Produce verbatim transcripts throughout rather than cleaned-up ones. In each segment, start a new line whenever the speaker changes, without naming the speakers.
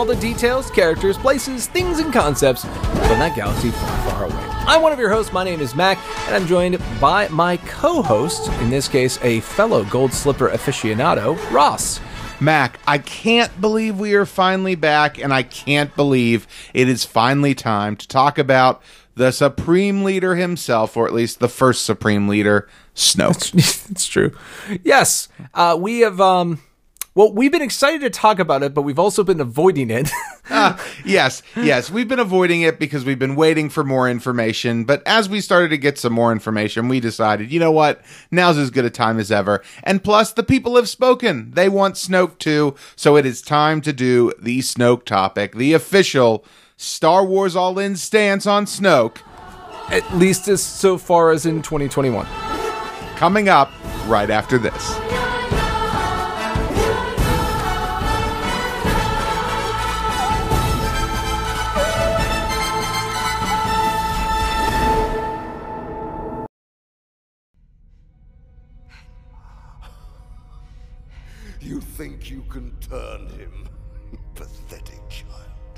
all the details, characters, places, things, and concepts from that galaxy far, far away. I'm one of your hosts. My name is Mac, and I'm joined by my co-host, in this case, a fellow Gold Slipper aficionado, Ross.
Mac, I can't believe we are finally back, and I can't believe it is finally time to talk about the Supreme Leader himself, or at least the first Supreme Leader, Snoke.
It's true. Yes, uh, we have... Um, well, we've been excited to talk about it, but we've also been avoiding it.
uh, yes, yes. We've been avoiding it because we've been waiting for more information. But as we started to get some more information, we decided, you know what? Now's as good a time as ever. And plus, the people have spoken. They want Snoke too. So it is time to do the Snoke topic, the official Star Wars All-In stance on Snoke.
At least as so far as in twenty twenty-one.
Coming up right after this.
You think you can turn him, pathetic child?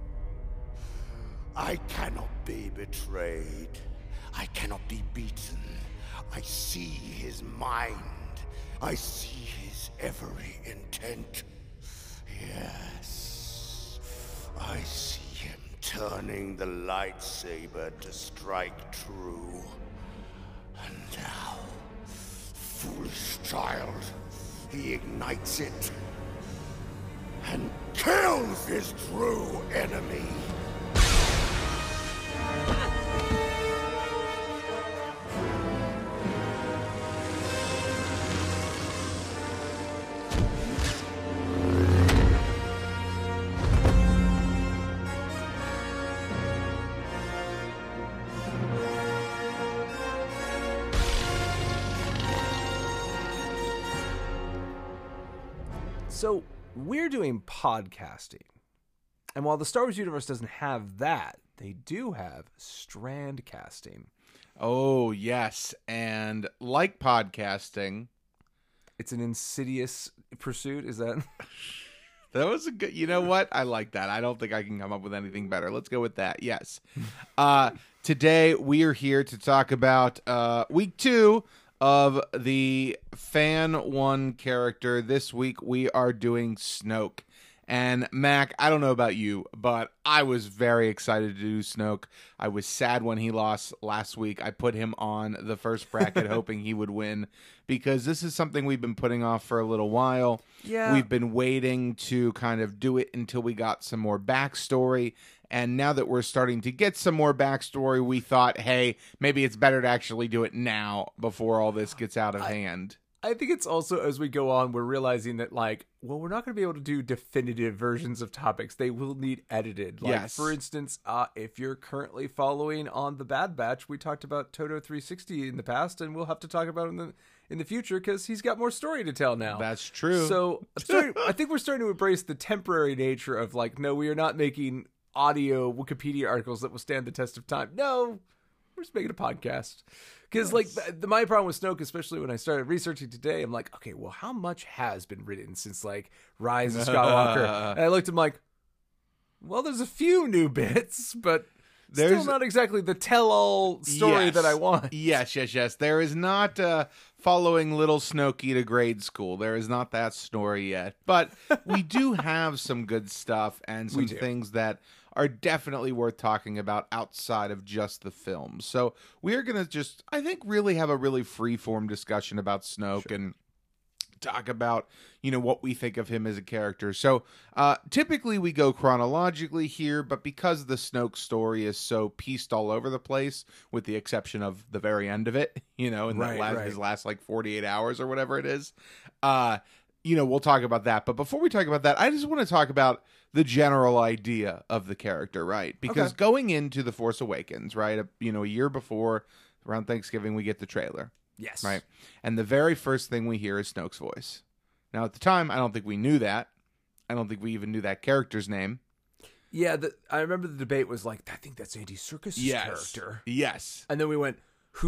I cannot be betrayed. I cannot be beaten. I see his mind. I see his every intent. Yes, I see him turning the lightsaber to strike true. And now, foolish child, he ignites it and kills his true enemy.
So, we're doing podcasting. And while the Star Wars universe doesn't have that, they do have strand casting.
Oh, yes. And like podcasting,
it's an insidious pursuit, is that?
That was a good, you know what? I like that. I don't think I can come up with anything better. Let's go with that. Yes. Uh, today, we are here to talk about uh, week two of the Fan One character. This week we are doing Snoke. And Mac, I don't know about you, but I was very excited to do Snoke. I was sad when he lost last week. I put him on the first bracket hoping he would win because this is something we've been putting off for a little while.
Yeah.
We've been waiting to kind of do it until we got some more backstory. And now that we're starting to get some more backstory, we thought, hey, maybe it's better to actually do it now before all this gets out of
I,
hand.
I think it's also, as we go on, we're realizing that, like, well, we're not going to be able to do definitive versions of topics. They will need edited. Like,
yes.
For instance, uh, if you're currently following on the Bad Batch, we talked about Toto three sixty in the past, and we'll have to talk about it in the, in the future because he's got more story to tell now.
That's true.
So I'm starting, I think we're starting to embrace the temporary nature of, like, no, we are not making audio Wikipedia articles that will stand the test of time. No, we're just making a podcast. Because, yes. like, the, the, my problem with Snoke, especially when I started researching today, I'm like, okay, well, how much has been written since, like, Rise of Skywalker? And I looked at him like, well, there's a few new bits, but there's still not exactly the tell-all story
yes.
that I want.
Yes, yes, yes. There is not uh, following little Snokey to grade school. There is not that story yet. But we do have some good stuff and some things that are definitely worth talking about outside of just the film. So we're going to just, I think, really have a really free-form discussion about Snoke sure. and talk about, you know, what we think of him as a character. So uh, typically we go chronologically here, but because the Snoke story is so pieced all over the place, with the exception of the very end of it, you know, in
right,
that last,
right.
his last like forty-eight hours or whatever it is, uh, you know, we'll talk about that. But before we talk about that, I just want to talk about the general idea of the character, right? Because
okay.
going into The Force Awakens, right, a, you know, a year before, around Thanksgiving, we get the trailer.
Yes.
Right. And the very first thing we hear is Snoke's voice. Now, at the time, I don't think we knew that. I don't think we even knew that character's name.
Yeah, the, I remember the debate was like, I think that's Andy Serkis'
yes.
character.
Yes.
And then we went, who's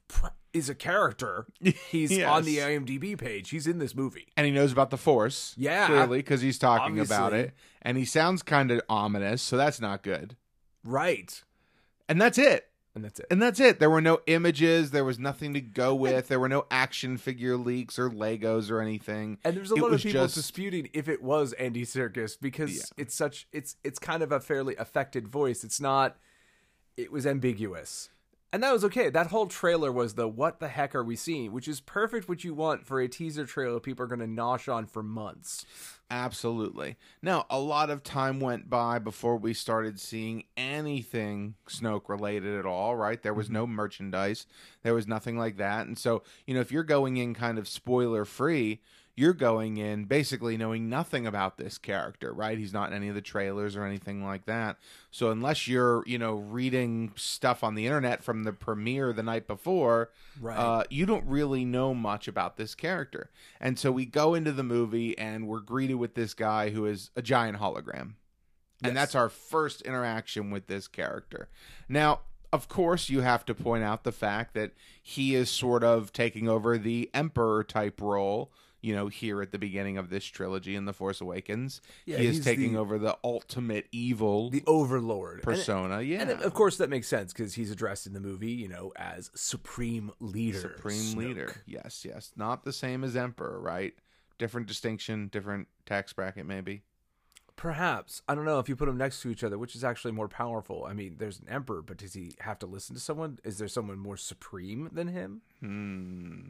is a character. He's
Yes.
on the IMDb page. He's in this movie.
And he knows about the Force.
Yeah.
Clearly, because he's talking
Obviously.
about it. And he sounds kind of ominous, so that's not good.
Right.
And that's it.
And that's it.
And that's it. There were no images. There was nothing to go with. There were no action figure leaks or Legos or anything.
And there's a
It
lot of
was
people
just-
disputing if it was Andy Serkis because
Yeah.
it's such it's it's kind of a fairly affected voice. It's not it was ambiguous. And that was okay. That whole trailer was the what the heck are we seeing, which is perfect what you want for a teaser trailer people are going to nosh on for months.
Absolutely. Now, a lot of time went by before we started seeing anything Snoke related at all, right? There was no merchandise. There was nothing like that. And so, you know, if you're going in kind of spoiler free, you're going in basically knowing nothing about this character, right? He's not in any of the trailers or anything like that. So unless you're, you know, reading stuff on the internet from the premiere the night before,
Right.
uh, you don't really know much about this character. And so we go into the movie and we're greeted with this guy who is a giant hologram. And
Yes.
that's our first interaction with this character. Now, of course, you have to point out the fact that he is sort of taking over the Emperor type role, you know, here at the beginning of this trilogy in The Force Awakens.
Yeah,
he is
he's
taking
the-
over the ultimate evil
The Overlord. And-
persona. yeah.
And of course that makes sense because he's addressed in the movie, you know, as Supreme Leader.
Supreme
Snoke.
Leader. Yes, yes. Not the same as Emperor, right? Different distinction, different tax bracket, maybe.
Perhaps. I don't know if you put them next to each other, which is actually more powerful. I mean, there's an emperor, but does he have to listen to someone? Is there someone more supreme than him?
Hmm.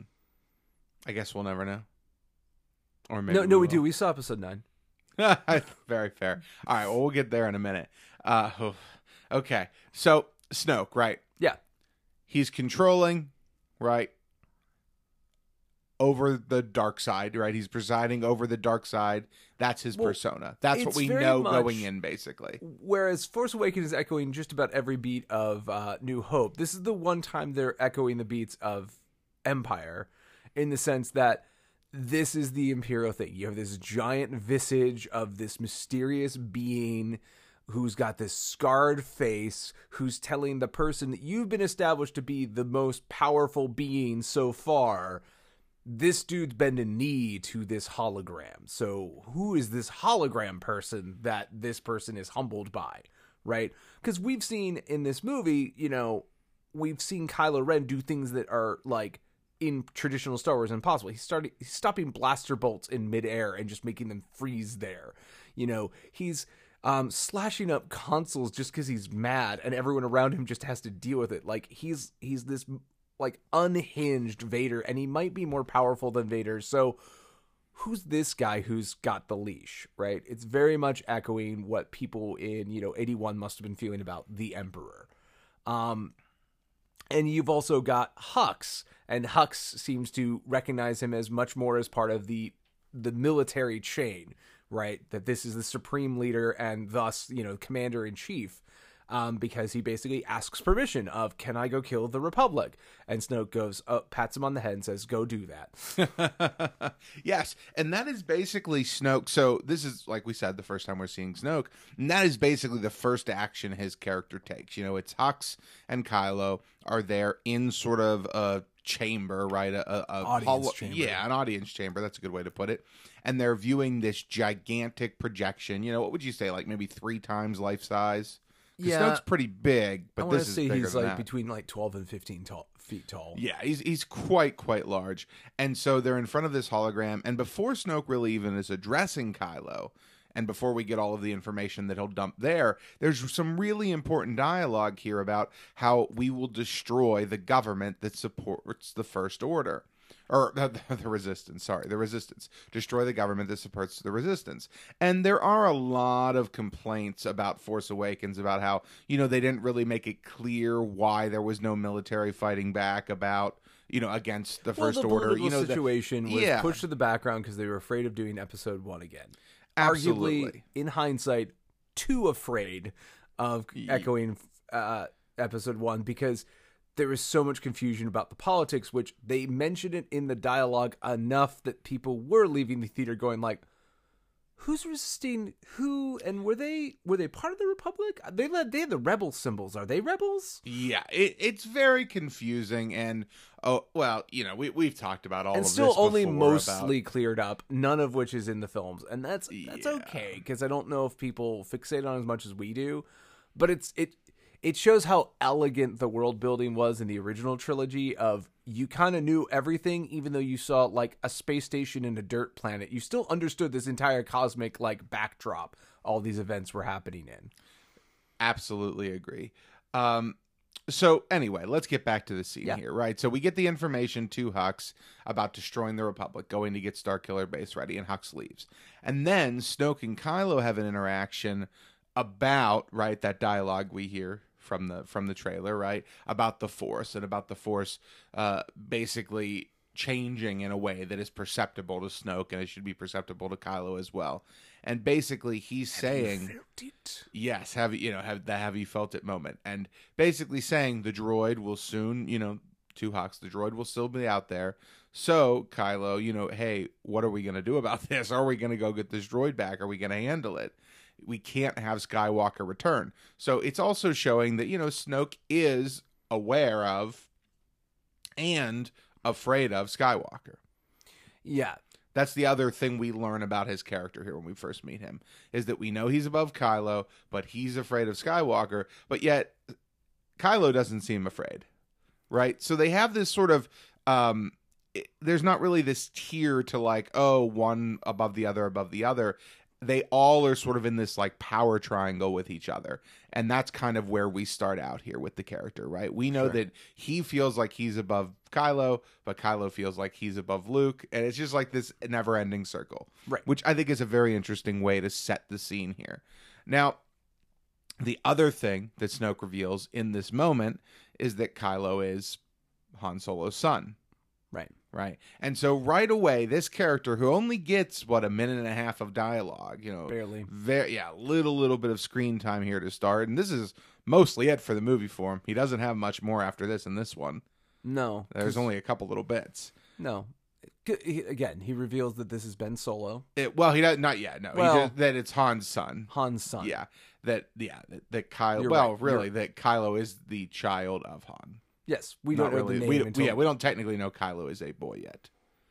I guess we'll never know. Or maybe
No, no, we
will.
do. We saw episode nine.
Very fair. All right, well, we'll get there in a minute. Uh, oh, okay, so Snoke, right?
Yeah.
He's controlling, right, over the dark side, right? He's presiding over the dark side. That's his
Well,
persona. That's what
it's
we
very
know
much-
going in, basically.
Whereas Force Awakens is echoing just about every beat of uh, New Hope. This is the one time they're echoing the beats of Empire in the sense that this is the Imperial thing. You have this giant visage of this mysterious being who's got this scarred face, who's telling the person that you've been established to be the most powerful being so far, this dude's bending knee to this hologram. So who is this hologram person that this person is humbled by, right? Because we've seen in this movie, you know, we've seen Kylo Ren do things that are like in traditional Star Wars impossible. He's starting, he's stopping blaster bolts in midair and just making them freeze there. You know, he's um, slashing up consoles just because he's mad, and everyone around him just has to deal with it. Like he's he's this like unhinged Vader, and he might be more powerful than Vader. So who's this guy who's got the leash, right? It's very much echoing what people in, you know, eighty-one must have been feeling about the Emperor. Um, and you've also got Hux, and Hux seems to recognize him as much more as part of the the military chain, right? That this is the supreme leader and thus, you know, commander in chief. Um, because he basically asks permission of, can I go kill the Republic? And Snoke goes, oh, pats him on the head and says, go do that.
Yes, and that is basically Snoke. So this is, like we said, the first time we're seeing Snoke, and that is basically the first action his character takes. You know, it's Hux and Kylo are there in sort of a chamber, right? A, a, a
Audience
holo-
chamber.
Yeah, an audience chamber. That's a good way to put it. And they're viewing this gigantic projection. You know, what would you say, like maybe three times life size? 'Cause
Yeah.
Snoke's pretty big,
I
but
want
this
to
is
say
bigger
he's
than
like
that.
between like twelve and fifteen tall, feet tall.
Yeah, he's he's quite quite large, and so they're in front of this hologram. And before Snoke really even is addressing Kylo, and before we get all of the information that he'll dump there, there's some really important dialogue here about how we will destroy the government that supports the First Order. Or the, the resistance, sorry, the resistance. Destroy the government that supports the resistance. And there are a lot of complaints about Force Awakens about how, you know, they didn't really make it clear why there was no military fighting back about, you know, against the
Well,
First
the
Order.
political
You know, the-
situation was
yeah.
pushed to the background because they were afraid of doing episode one again.
Absolutely.
Arguably, in hindsight, too afraid of echoing uh, episode one because there was so much confusion about the politics, which they mentioned it in the dialogue enough that people were leaving the theater going like, who's resisting who, and were they were they part of the Republic? They led they had the rebel symbols. Are they rebels?
Yeah, it, it's very confusing, and oh well, you know we we've talked about all
and
of
still
this
only
before
mostly
about...
cleared up. None of which is in the films, and that's that's
Yeah.
okay because I don't know if people fixate on it as much as we do, but it's it. It shows how elegant the world building was in the original trilogy of you kind of knew everything, even though you saw like a space station and a dirt planet. You still understood this entire cosmic like backdrop all these events were happening in.
Absolutely agree. Um, so anyway, let's get back to the scene
Yeah.
here, right? So we get the information to Hux about destroying the Republic, going to get Starkiller Base ready, and Hux leaves. And then Snoke and Kylo have an interaction about, right, that dialogue we hear from the from the trailer, right, about the Force and about the Force uh, basically changing in a way that is perceptible to Snoke and it should be perceptible to Kylo as well. And basically he's
Have
saying,
you felt it?
yes, have you, you know, have the have you felt it moment, and basically saying the droid will soon, you know, to Hux, the droid will still be out there. So Kylo, you know, hey, what are we gonna do about this? Are we gonna go get this droid back? Are we gonna handle it? We can't have Skywalker return. So it's also showing that, you know, Snoke is aware of and afraid of Skywalker.
Yeah.
That's the other thing we learn about his character here when we first meet him, is that we know he's above Kylo, but he's afraid of Skywalker, but yet Kylo doesn't seem afraid, right? So they have this sort of, um, it, there's not really this tier to like, oh, one above the other, above the other. They all are sort of in this like power triangle with each other. And that's kind of where we start out here with the character, right? We know
Sure.
that he feels like he's above Kylo, but Kylo feels like he's above Luke. And it's just like this never ending circle,
Right.
which I think is a very interesting way to set the scene here. Now, the other thing that Snoke reveals in this moment is that Kylo is Han Solo's son.
Right.
Right. And so right away, this character who only gets, what, a minute and a half of dialogue, you know,
Barely.
very, yeah, little, little bit of screen time here to start. And this is mostly it for the movie for him. He doesn't have much more after this in this one.
No.
There's
'cause-
only a couple little bits.
No. He- Again, he reveals that this is Ben Solo,
It, well, he does not yet. No,
Well-
he just, that it's Han's son.
Han's son.
Yeah. That, yeah, that, that Kylo,
You're
well,
right.
really,
You're-
that Kylo is the child of Han.
Yes, we
Not
don't know
really.
the name
we,
until...
yeah, we don't technically know Kylo is a boy yet.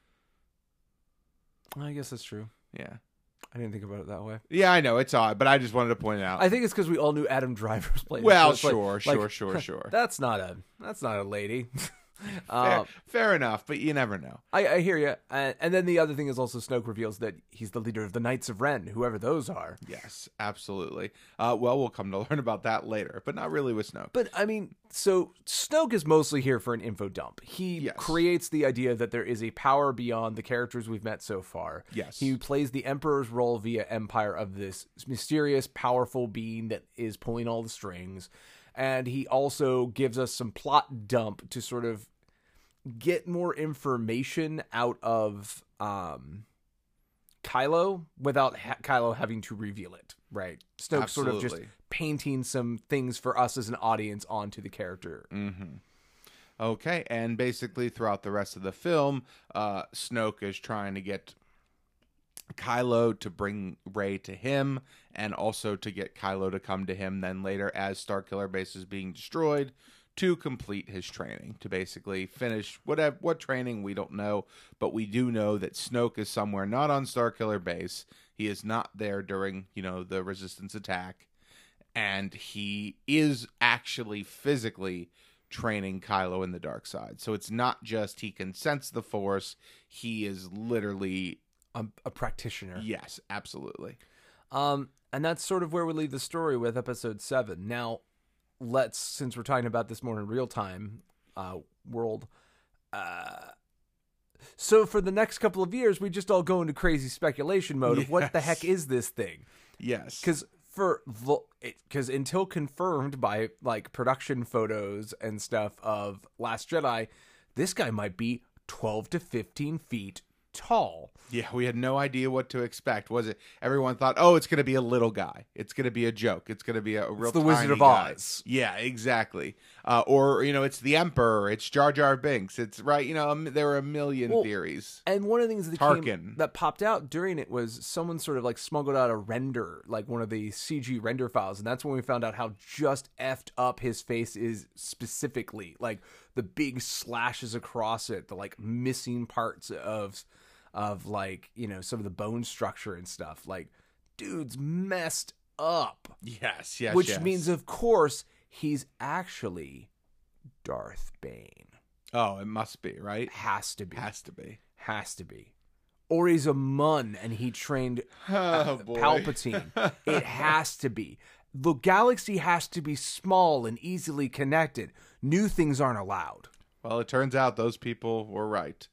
I guess that's true.
Yeah.
I didn't think about it that way.
Yeah, I know. It's odd, but I just wanted to point it out.
I think it's because we all knew Adam Driver's playing.
Well,
it, so it's
sure,
like-
sure,
like,
sure, sure.
That's not a that's not a lady.
Fair,
uh,
fair enough, but you never know.
I, I hear you. Uh, and then the other thing is also Snoke reveals that he's the leader of the Knights of Ren, whoever those are.
Yes, absolutely. Uh, well, we'll come to learn about that later, but not really with Snoke.
But I mean, so Snoke is mostly here for an info dump. He
Yes.
creates the idea that there is a power beyond the characters we've met so far.
Yes.
He plays the Emperor's role via Empire of this mysterious, powerful being that is pulling all the strings. And he also gives us some plot dump to sort of get more information out of um, Kylo without ha- Kylo having to reveal it, right? Snoke sort of just
Absolutely.
painting some things for us as an audience onto the character.
Mm-hmm. Okay, and basically throughout the rest of the film, uh, Snoke is trying to get Kylo to bring Rey to him, and also to get Kylo to come to him then later as Starkiller Base is being destroyed, to complete his training, to basically finish whatever what training we don't know, but we do know that Snoke is somewhere not on Starkiller Base. He is not there during, you know, the Resistance attack, and he is actually physically training Kylo in the dark side. So it's not just he can sense the Force, he is literally
A, a practitioner.
yes, absolutely.
Um, and that's sort of where we leave the story with episode seven. Now, let's, since we're talking about this more in real time, uh, world, uh, so for the next couple of years, we just all go into crazy speculation mode of what the
Yes.
heck is this thing?
Yes.
Because for because until confirmed by like production photos and stuff of Last Jedi, this guy might be twelve to fifteen feet tall.
Yeah, we had no idea what to expect. Was it? Everyone thought, oh, it's going to be a little guy. It's going to be a joke. It's going to be a, a real
It's the
tiny
Wizard of
guy.
Oz.
Yeah, exactly. Uh, or, you know, it's the Emperor. It's Jar Jar Binks. It's, right, you know, um, there were a million
Well,
theories.
And one of the things that
Tarkin.
came, that popped out during it was someone sort of like smuggled out a render, like one of the C G render files, and that's when we found out how just effed up his face is specifically. Like the big slashes across it, the like missing parts of of like, you know, some of the bone structure and stuff. Like, dude's messed up.
Yes, yes,
Which
yes.
means, of course, he's actually Darth Bane.
Oh, it must be, right?
Has to be.
Has to be.
Has to be. Or he's a Mun and he trained
Oh,
uh,
boy.
Palpatine. It has to be. The galaxy has to be small and easily connected. New things aren't allowed.
Well, it turns out those people were right.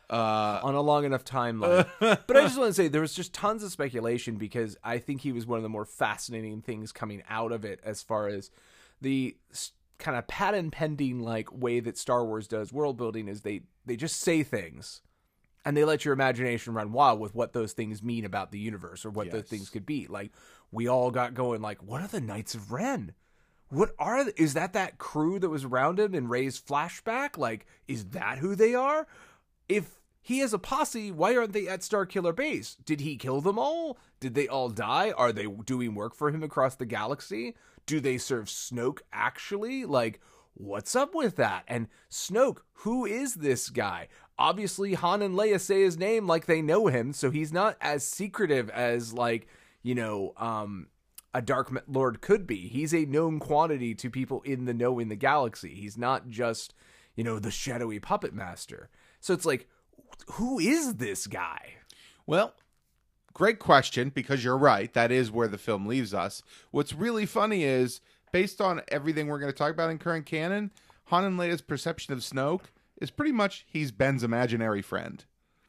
Uh,
On a long enough timeline. But I just want to say there was just tons of speculation because I think he was one of the more fascinating things coming out of it as far as the kind of patent pending like way that Star Wars does world building is they, they just say things and they let your imagination run wild with what those things mean about the universe or what
Yes.
those things could be. Like we all got going like, what are the Knights of Ren? What are, th- is that that crew that was around him in Rey's flashback? Like, is that who they are? If he has a posse, why aren't they at Starkiller Base? Did he kill them all? Did they all die? Are they doing work for him across the galaxy? Do they serve Snoke actually? Like, what's up with that? And Snoke, who is this guy? Obviously, Han and Leia say his name like they know him, so he's not as secretive as, like, you know, um, a Dark Lord could be. He's a known quantity to people in the know in the galaxy. He's not just, you know, the shadowy puppet master. So it's like, who is this guy?
Well, great question, because you're right. That is where the film leaves us. What's really funny is, based on everything we're going to talk about in current canon, Han and Leia's perception of Snoke is pretty much he's Ben's imaginary friend.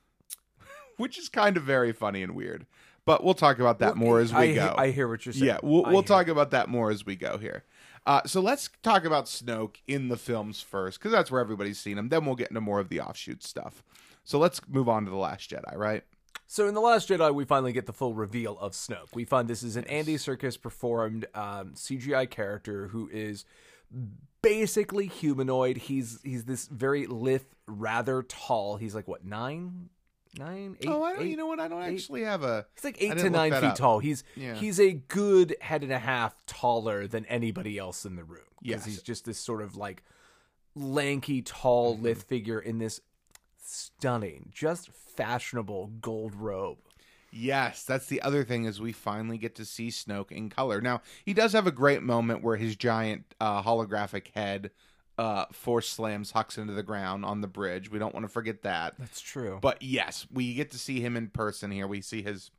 Which is kind of very funny and weird. But we'll talk about that more as we
I,
go.
I hear what you're saying.
Yeah, we'll,
I
we'll
hear.
talk about that more as we go here. Uh, so let's talk about Snoke in the films first, because that's where everybody's seen him. Then we'll get into more of the offshoot stuff. So let's move on to The Last Jedi, right?
So in The Last Jedi, we finally get the full reveal of Snoke. We find this is an Andy Serkis performed um, C G I character who is basically humanoid. He's he's this very lithe, rather tall. He's like, what, nine? Nine? Eight?
oh, I don't,
eight?
you know what? I don't
eight?
actually have a...
He's like
I
eight
didn't
to
look
nine
that
feet
up.
tall. He's
Yeah.
he's a good head and a half taller than anybody else in the room. Because
Yes.
he's just this sort of like lanky, tall,
Mm-hmm.
lithe figure in this stunning, just fashionable gold robe.
Yes, that's the other thing, is we finally get to see Snoke in color. Now, he does have a great moment where his giant uh, holographic head uh, force slams Hux into the ground on the bridge. We don't want to forget that.
That's true.
But yes, we get to see him in person here. We see his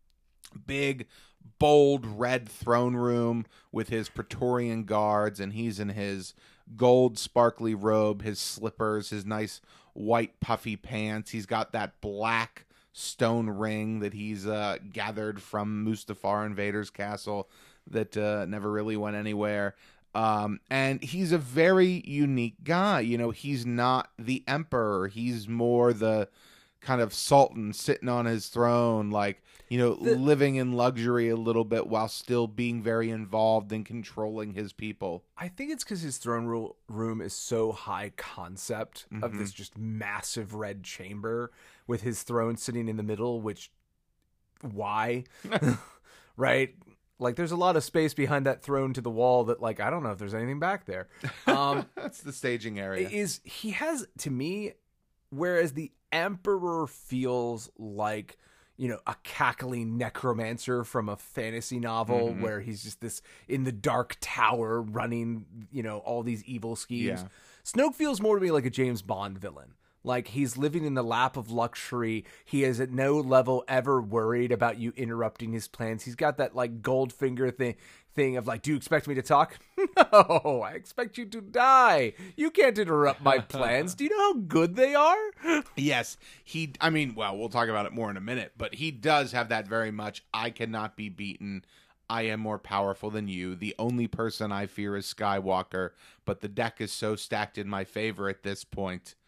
big, bold red throne room with his Praetorian guards, and he's in his gold sparkly robe, his slippers, his nice white puffy pants. He's got that black stone ring that he's uh, gathered from Mustafar and Vader's castle that uh, never really went anywhere. Um, and he's a very unique guy. You know, he's not the emperor. He's more the kind of sultan sitting on his throne, like, you know,
The-
living in luxury a little bit while still being very involved in controlling his people.
I think it's because his throne ro- room is so high concept of
Mm-hmm.
this just massive red chamber with his throne sitting in the middle, which, why? Right? Like, there's a lot of space behind that throne to the wall that, like, I don't know if there's anything back there. Um,
That's the staging area.
is he has, to me, whereas the Emperor feels like, you know, a cackling necromancer from a fantasy novel
Mm-hmm.
where he's just this in the dark tower running, you know, all these evil schemes.
Yeah.
Snoke feels more to me like a James Bond villain. Like, he's living in the lap of luxury. He is at no level ever worried about you interrupting his plans. He's got that, like, Goldfinger thing thing of, like, do you expect me to talk? No, I expect you to die. You can't interrupt my plans. Do you know how good they are?
Yes, he, I mean, well, we'll talk about it more in a minute, but he does have that very much, I cannot be beaten. I am more powerful than you. The only person I fear is Skywalker, but the deck is so stacked in my favor at this point.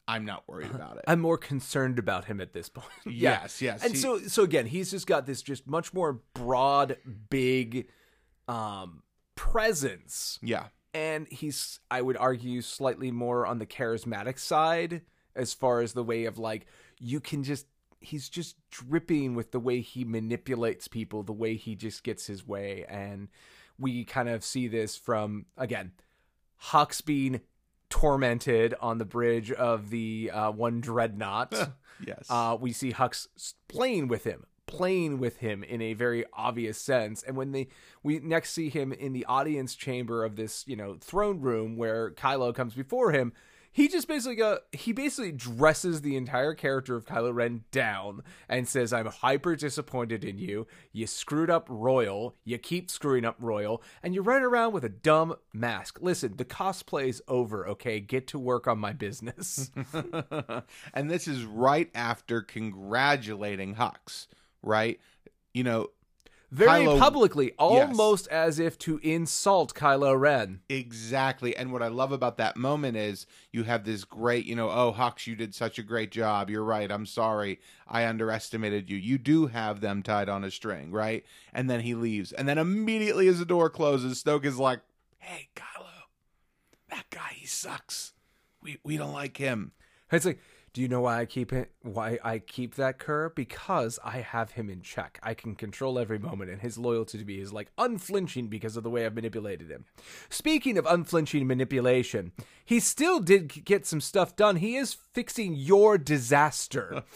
I'm not worried about it.
I'm more concerned about him at this point. Yeah.
Yes, yes.
And
he-
so so again, he's just got this just much more broad, big um presence.
Yeah.
And he's, I would argue, slightly more on the charismatic side as far as the way of like, you can just, he's just dripping with the way he manipulates people, the way he just gets his way. And we kind of see this from, again, Hux being tormented on the bridge of the uh, one dreadnought.
Yes.
Uh, we see Hux playing with him, playing with him in a very obvious sense. And when they, we next see him in the audience chamber of this, you know, throne room where Kylo comes before him, he just basically go, he basically dresses the entire character of Kylo Ren down and says, I'm hyper disappointed in you. You screwed up Royal. You keep screwing up Royal. And you run around with a dumb mask. Listen, the cosplay's over, okay? Get to work on my business.
And this is right after congratulating Hux, right? You know,
Very
Kylo-
publicly, almost as if to insult Kylo Ren.
Exactly. And what I love about that moment is you have this great, you know, oh, Hux, you did such a great job. You're right. I'm sorry. I underestimated you. You do have them tied on a string, right? And then he leaves. And then immediately as the door closes, Snoke is like, hey, Kylo, that guy, he sucks. We we don't like him.
It's like, do you know why I keep it? Why I keep that Kerr? Because I have him in check. I can control every moment, and his loyalty to me is like unflinching because of the way I've manipulated him. Speaking of unflinching manipulation, he still did get some stuff done. He is fixing your disaster.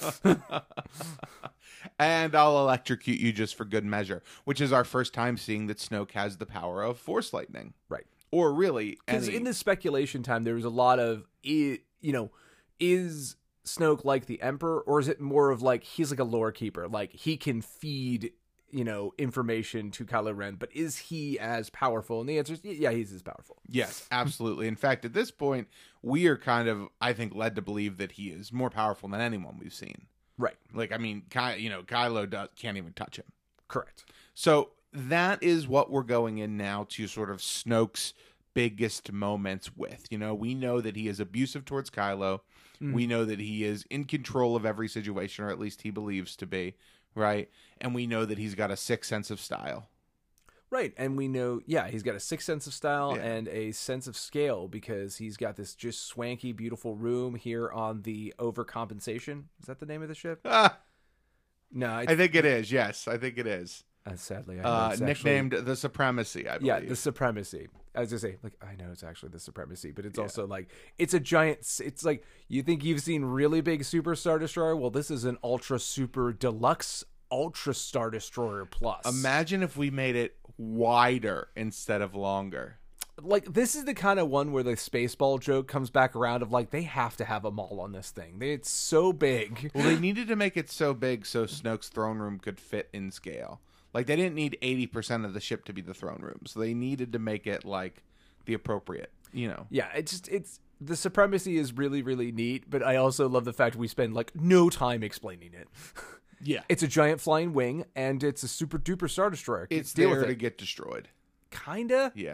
And I'll electrocute you just for good measure, which is our first time seeing that Snoke has the power of Force lightning.
Right.
Or really,
Because
any...
in the speculation time, there was a lot of, i- you know, is Snoke like the Emperor, or is it more of like he's like a lore keeper, like he can feed, you know, information to Kylo Ren, but is he as powerful? And the answer is yeah, he's as powerful.
Yes, absolutely. In fact, at this point, we are kind of, I think, led to believe that he is more powerful than anyone we've seen.
Right.
Like, I mean, Ky- you know, Kylo does, can't even touch him.
Correct.
So that is what we're going in now to sort of Snoke's biggest moments with. You know, we know that he is abusive towards Kylo. Mm. We know that he is in control of every situation, or at least he believes to be, right? And we know that he's got a sick sense of style.
Right. And we know, yeah, he's got a sixth sense of style
Yeah.
and a sense of scale because he's got this just swanky, beautiful room here on the Overcompensation. Is that the name of the ship?
Ah,
No,
I think it is. Yes, I think it is.
Uh, sadly, I know
Uh,
it's
nicknamed
actually,
the Supremacy, I believe.
yeah, the Supremacy. I was gonna say, like, I know it's actually the Supremacy, but it's
Yeah.
also like it's a giant. It's like you think you've seen really big Super Star Destroyer. Well, this is an ultra super deluxe Ultra Star Destroyer Plus.
Imagine if we made it wider instead of longer.
Like, this is the kind of one where the Spaceball joke comes back around of like they have to have a mall on this thing. They, it's so big.
Well, they needed to make it so big so Snoke's throne room could fit in scale. Like, they didn't need eighty percent of the ship to be the throne room, so they needed to make it like the appropriate, you know.
Yeah, it's just it's the Supremacy is really really neat, but I also love the fact we spend like no time explaining it.
Yeah.
It's a giant flying wing, and it's a super duper Star Destroyer.
It's
Deal
there
with
to
it.
get destroyed.
Kinda
Yeah.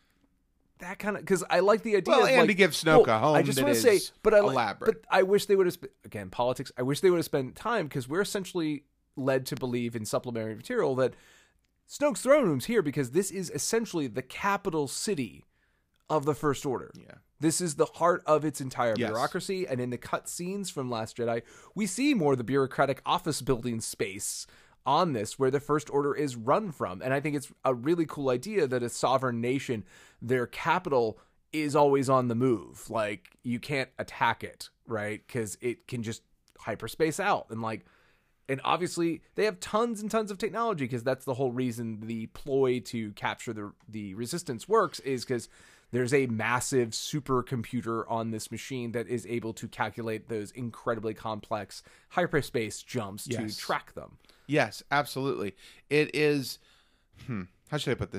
that kind of because I like the idea.
Well,
of,
and
like,
to give Snoke
well,
a home
I just
that
want to say,
is
but I like,
elaborate.
but I wish they would have sp- again politics. I wish they would have spent time because we're essentially led to believe in supplementary material that Snoke's throne room's here because this is essentially the capital city of the First Order.
Yeah.
This is the heart of its entire
Yes.
bureaucracy, and in the cut scenes from Last Jedi, we see more of the bureaucratic office building space on this where the First Order is run from. And I think it's a really cool idea that a sovereign nation, their capital is always on the move. Like, you can't attack it, right? Because it can just hyperspace out. And like, and obviously they have tons and tons of technology because that's the whole reason the ploy to capture the the resistance works is because there's a massive supercomputer on this machine that is able to calculate those incredibly complex hyperspace jumps
Yes.
to track them.
Yes, absolutely. It is, hmm, how should I put this?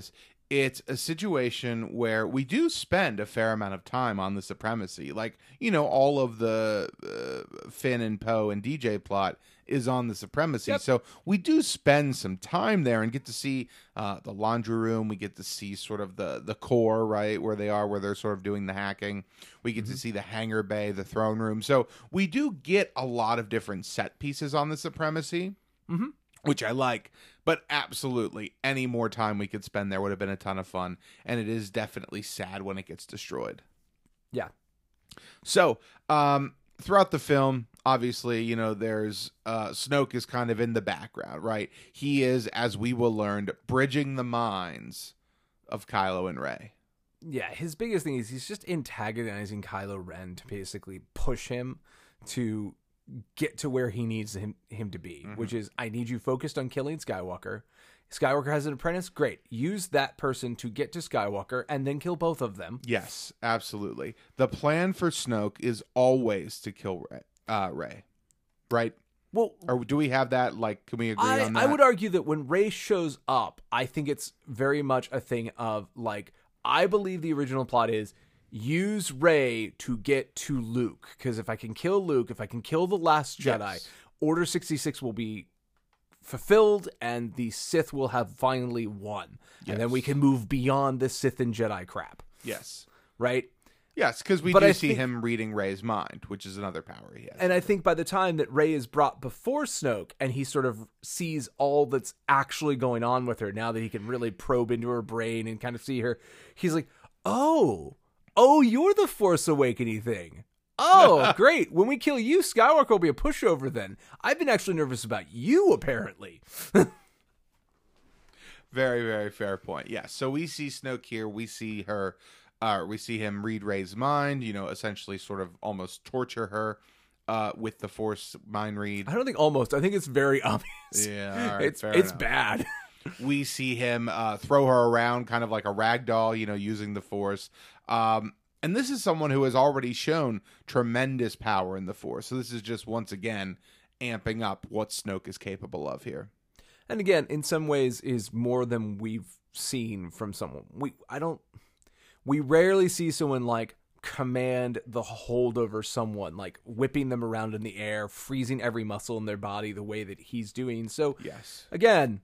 it's a situation where we do spend a fair amount of time on the supremacy. Like, you know, all of the uh, Finn and Poe and D J plot is on the supremacy.
Yep.
So we do spend some time there and get to see uh, the laundry room. We get to see sort of the, the core, right, where they are, where they're sort of doing the hacking. We get mm-hmm. to see the hangar bay, the throne room. So we do get a lot of different set pieces on the supremacy,
mm-hmm.
which I like. But absolutely, any more time we could spend there would have been a ton of fun. And it is definitely sad when it gets destroyed.
Yeah.
So, um, throughout the film, obviously, you know, there's uh, Snoke is kind of in the background, right? He is, as we will learn, bridging the minds of Kylo and Rey.
Yeah, his biggest thing is he's just antagonizing Kylo Ren to basically push him to get to where he needs him, him to be, mm-hmm. which is, I need you focused on killing Skywalker. Skywalker has an apprentice. Great. Use that person to get to Skywalker and then kill both of them.
Yes, absolutely. The plan for Snoke is always to kill Rey. Uh, Rey, right?
Well,
or do we have that? Like, can we agree
I,
on that?
I would argue that when Rey shows up, I think it's very much a thing of, like, I believe the original plot is use Rey to get to Luke. Because if I can kill Luke, if I can kill the last Jedi, yes. Order sixty-six will be fulfilled and the Sith will have finally won. Yes. And then we can move beyond the Sith and Jedi crap.
Yes.
Right?
Yes, because we
but
do
I
see
think,
him reading Rey's mind, which is another power he has.
And I think by the time that Rey is brought before Snoke and he sort of sees all that's actually going on with her, now that he can really probe into her brain and kind of see her, he's like, oh, oh, you're the Force Awakening thing. Oh, great. When we kill you, Skywalker will be a pushover then. I've been actually nervous about you, apparently.
Very, very fair point. Yeah, so we see Snoke here. We see her... Uh, we see him read Rey's mind, you know, essentially sort of almost torture her uh, with the Force mind read.
I don't think almost. I think it's very obvious.
Yeah, all right,
it's
fair
it's
enough.
bad.
We see him uh, throw her around kind of like a rag doll, you know, using the Force. Um, and this is someone who has already shown tremendous power in the Force. So this is just, once again, amping up what Snoke is capable of here.
And again, in some ways, is more than we've seen from someone. We I don't... We rarely see someone, like, command the hold over someone, like whipping them around in the air, freezing every muscle in their body the way that he's doing. So,
yes.
Again,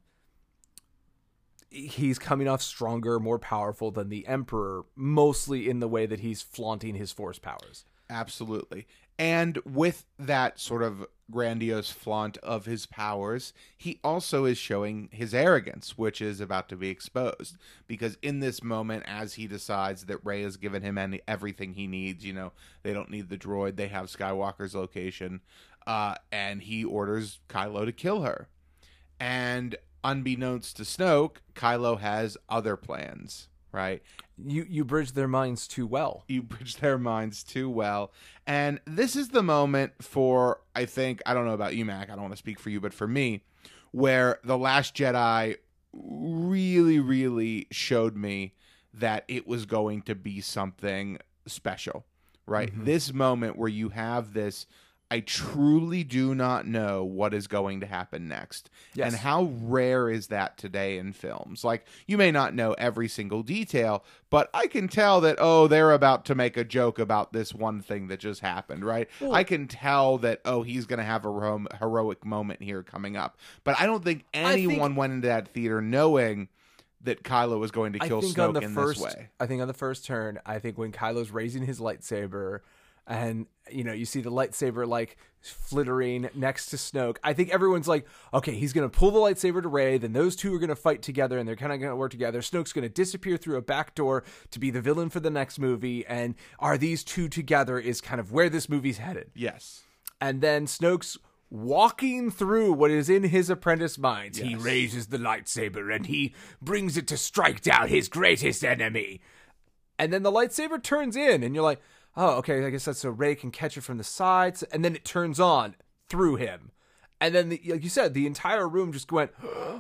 he's coming off stronger, more powerful than the Emperor, mostly in the way that he's flaunting his Force powers.
Absolutely. And with that sort of grandiose flaunt of his powers, he also is showing his arrogance, which is about to be exposed. Because in this moment, as he decides that Rey has given him any, everything he needs, you know, they don't need the droid, they have Skywalker's location, uh, and he orders Kylo to kill her. And unbeknownst to Snoke, Kylo has other plans. Right.
You you bridge their minds too well.
You bridge their minds too well. And this is the moment for, I think, I don't know about you, Mac, I don't want to speak for you, but for me, where The Last Jedi really, really showed me that it was going to be something special. Right. Mm-hmm. This moment where you have this, I truly do not know what is going to happen next. Yes. And how rare is that today in films? Like, you may not know every single detail, but I can tell that, oh, they're about to make a joke about this one thing that just happened, right? Well, I can tell that, oh, he's going to have a hero- heroic moment here coming up. But I don't think anyone think, went into that theater knowing that Kylo was going to kill Snoke in
first,
this way.
I think on the first turn, I think when Kylo's raising his lightsaber... And, you know, you see the lightsaber, like, flittering next to Snoke. I think everyone's like, okay, he's going to pull the lightsaber to Rey. Then those two are going to fight together, and they're kind of going to work together. Snoke's going to disappear through a back door to be the villain for the next movie. And are these two together is kind of where this movie's headed.
Yes.
And then Snoke's walking through what is in his apprentice minds. Yes. He raises the lightsaber, and he brings it to strike down his greatest enemy. And then the lightsaber turns in, and you're like... Oh, okay, I guess that's so Rey can catch it from the sides, and then it turns on through him. And then, the, like you said, the entire room just went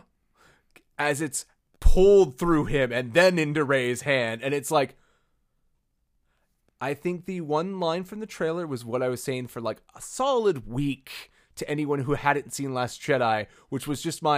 as it's pulled through him and then into Rey's hand. And it's like, I think the one line from the trailer was what I was saying for like a solid week to anyone who hadn't seen Last Jedi, which was just my,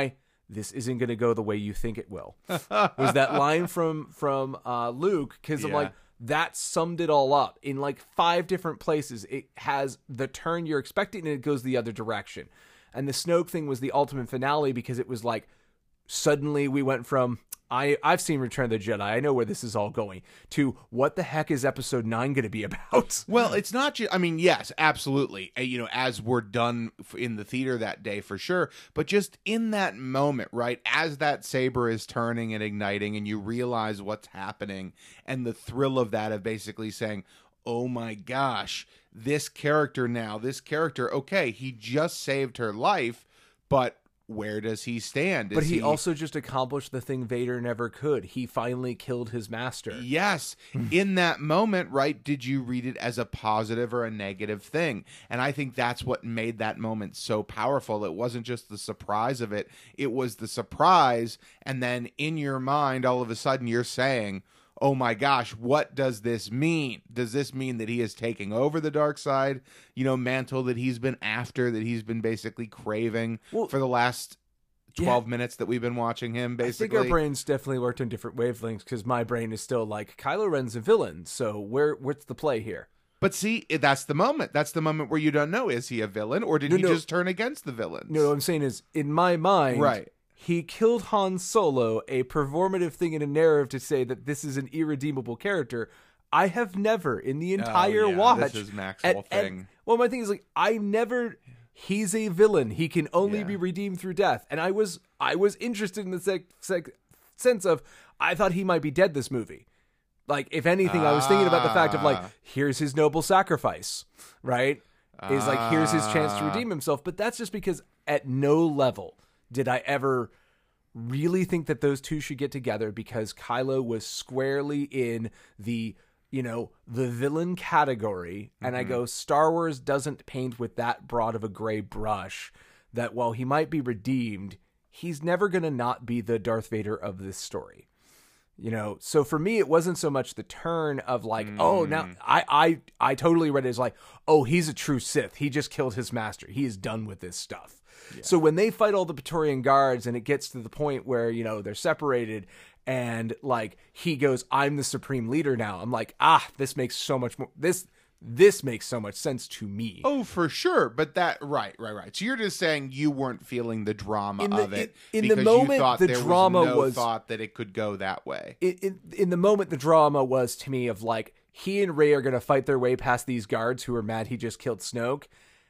this isn't going to go the way you think it will. Was that line from from uh, Luke? Because I'm
Yeah.
like, that summed it all up in like five different places. It has the turn you're expecting, and it goes the other direction. And the Snoke thing was the ultimate finale because it was like suddenly we went from I I've seen Return of the Jedi, I know where this is all going, to what the heck is Episode Nine going to be about?
Well, it's not just, I mean, yes, absolutely. Uh, You know, as we're done f- in the theater that day for sure, but just in that moment, right, as that saber is turning and igniting and you realize what's happening and the thrill of that of basically saying, oh my gosh, this character now, this character, okay, he just saved her life, but where does he stand? Is
But he, also just accomplished the thing Vader never could. He finally killed his master.
Yes. In that moment, right, did you read it as a positive or a negative thing? And I think that's what made that moment so powerful. It wasn't just the surprise of it. It was the surprise. And then in your mind, all of a sudden you're saying, oh my gosh, what does this mean? Does this mean that he is taking over the dark side, you know, mantle that he's been after, that he's been basically craving
Well,
for the last twelve
yeah.
minutes that we've been watching him, basically?
I think our brains definitely worked on different wavelengths because my brain is still like, Kylo Ren's a villain, so where what's the play here?
But see, that's the moment. That's the moment where you don't know, is he a villain or did
No,
he
no.
just turn against the villains?
No, what I'm saying is, in my mind,
Right.
he killed Han Solo, a performative thing in a narrative to say that this is an irredeemable character. I have never, in the entire
Oh, yeah,
watch...
this is Mac's
and-
whole
and-
thing.
well, my thing is, like, I never... He's a villain. He can only
Yeah.
be redeemed through death. And I was I was interested in the sec- sec- sense of, I thought he might be dead this movie. Like, if anything, I was thinking about the fact of, like,
Ah.
here's his noble sacrifice, right? Is like, here's his chance to
Ah.
redeem himself. But that's just because at no level did I ever really think that those two should get together, because Kylo was squarely in the, you know, the villain category. And I go, Star Wars doesn't paint with that broad of a gray brush that while he might be redeemed, he's never going to not be the Darth Vader of this story. You know, so for me, it wasn't so much the turn of like, oh, now I, I, I totally read it as like, oh, he's a true Sith. He just killed his master. He is done with this stuff. So when they fight all the Praetorian guards and it gets to the point where, you know, they're separated and like he goes, I'm the supreme leader now. I'm like, ah, this makes so much more. This this makes so much sense to me.
Oh, for sure. But that, right, right, right. So you're just saying you weren't feeling the drama
In the-
of it
in- in the
because
moment,
you thought
the
there
drama
was no
was-
thought that it could go that way.
In, in, in the moment, the drama was to me of like, he and Rey are going to fight their way past these guards who are mad he just killed Snoke.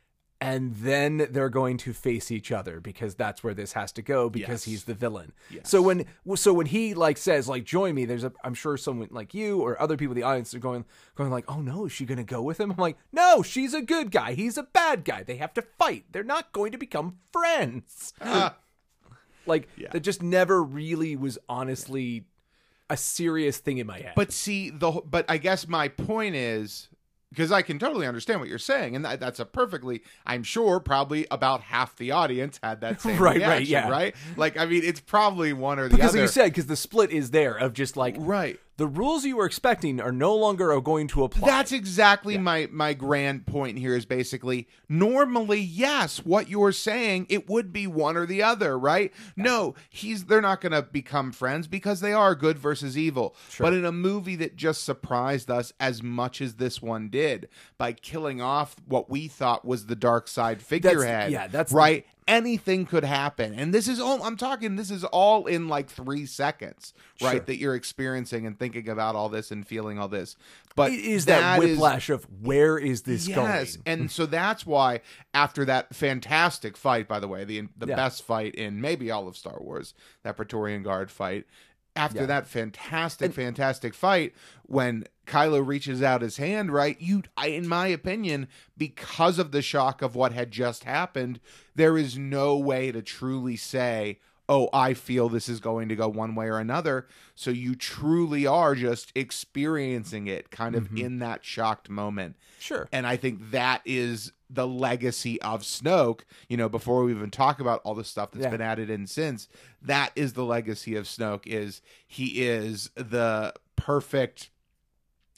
And then they're going to face each other because that's where this has to go, because
Yes.
he's the villain.
Yes.
So when so when he like says like join me, there's a I'm sure someone like you or other people in the audience are going going like, oh no, is she going to go with him? I'm like, no, she's a good guy. He's a bad guy. They have to fight. They're not going to become friends. Like
Yeah.
that just never really was honestly a serious thing in my head.
But see, the wh- but I guess my point is, because I can totally understand what you're saying, and that, that's a perfectly, I'm sure, probably about half the audience had that same
Right, right,
reaction,
yeah.
right? Like, I mean, it's probably one or the
because
other.
like you said, because the split is there of just like
Right.
the rules you were expecting are no longer are going to apply.
That's exactly my my grand point here is basically, normally, yes, what you're saying, it would be one or the other, right? No, he's they're not going to become friends because they are good versus evil. But in a movie that just surprised us as much as this one did by killing off what we thought was the dark side figurehead,
yeah, that's-
right? Anything could happen. And this is all, I'm talking, this is all in like three seconds, right?
Sure.
That you're experiencing and thinking about all this and feeling all this. But
it is that,
is-
whiplash of where is this
Yes,
going?
and so that's why after that fantastic fight, by the way, the the
Yeah.
best fight in maybe all of Star Wars, that Praetorian Guard fight, after
Yeah.
that fantastic, fantastic fight, when Kylo reaches out his hand, right? You, I, in my opinion, because of the shock of what had just happened, there is no way to truly say, oh, I feel this is going to go one way or another. So you truly are just experiencing it kind of in that shocked moment.
Sure.
And I think that is the legacy of Snoke, you know, before we even talk about all the stuff that's
Yeah.
been added in since, that is the legacy of Snoke, is he is the perfect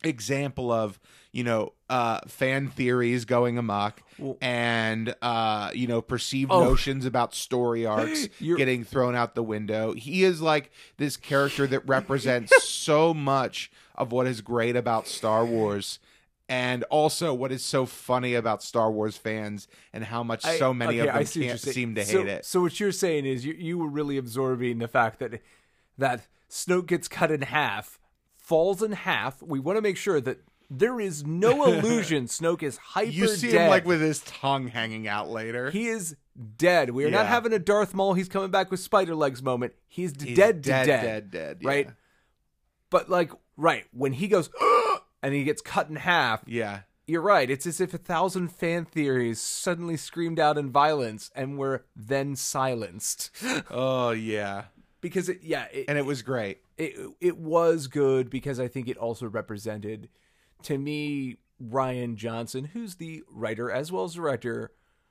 example of, you know, uh, fan theories going amok
Well,
and, uh, you know, perceived
Oh.
notions about story arcs
You're-
getting thrown out the window. He is like this character that represents so much of what is great about Star Wars. And also what is so funny about Star Wars fans and how much
I-
so many
okay,
of
I
them
see what
can't
you're saying.
seem to
so,
hate it.
So what you're saying is you you were really absorbing the fact that that Snoke gets cut in half, falls in half. We want to make sure that there is no illusion Snoke is hyper
You see
dead.
him like with his tongue hanging out later.
He is dead. We are not
Yeah.
having a Darth Maul, he's coming back with spider legs moment. He's,
He's
dead to
dead,
dead.
dead, dead, yeah.
Right? But like, right, when he goes and he gets cut in half,
Yeah.
you're right. It's as if a thousand fan theories suddenly screamed out in violence and were then silenced.
Oh, yeah.
Because it, yeah, it,
And it was great.
it it was good because I think it also represented, to me, Rian Johnson, who's the writer as well as director.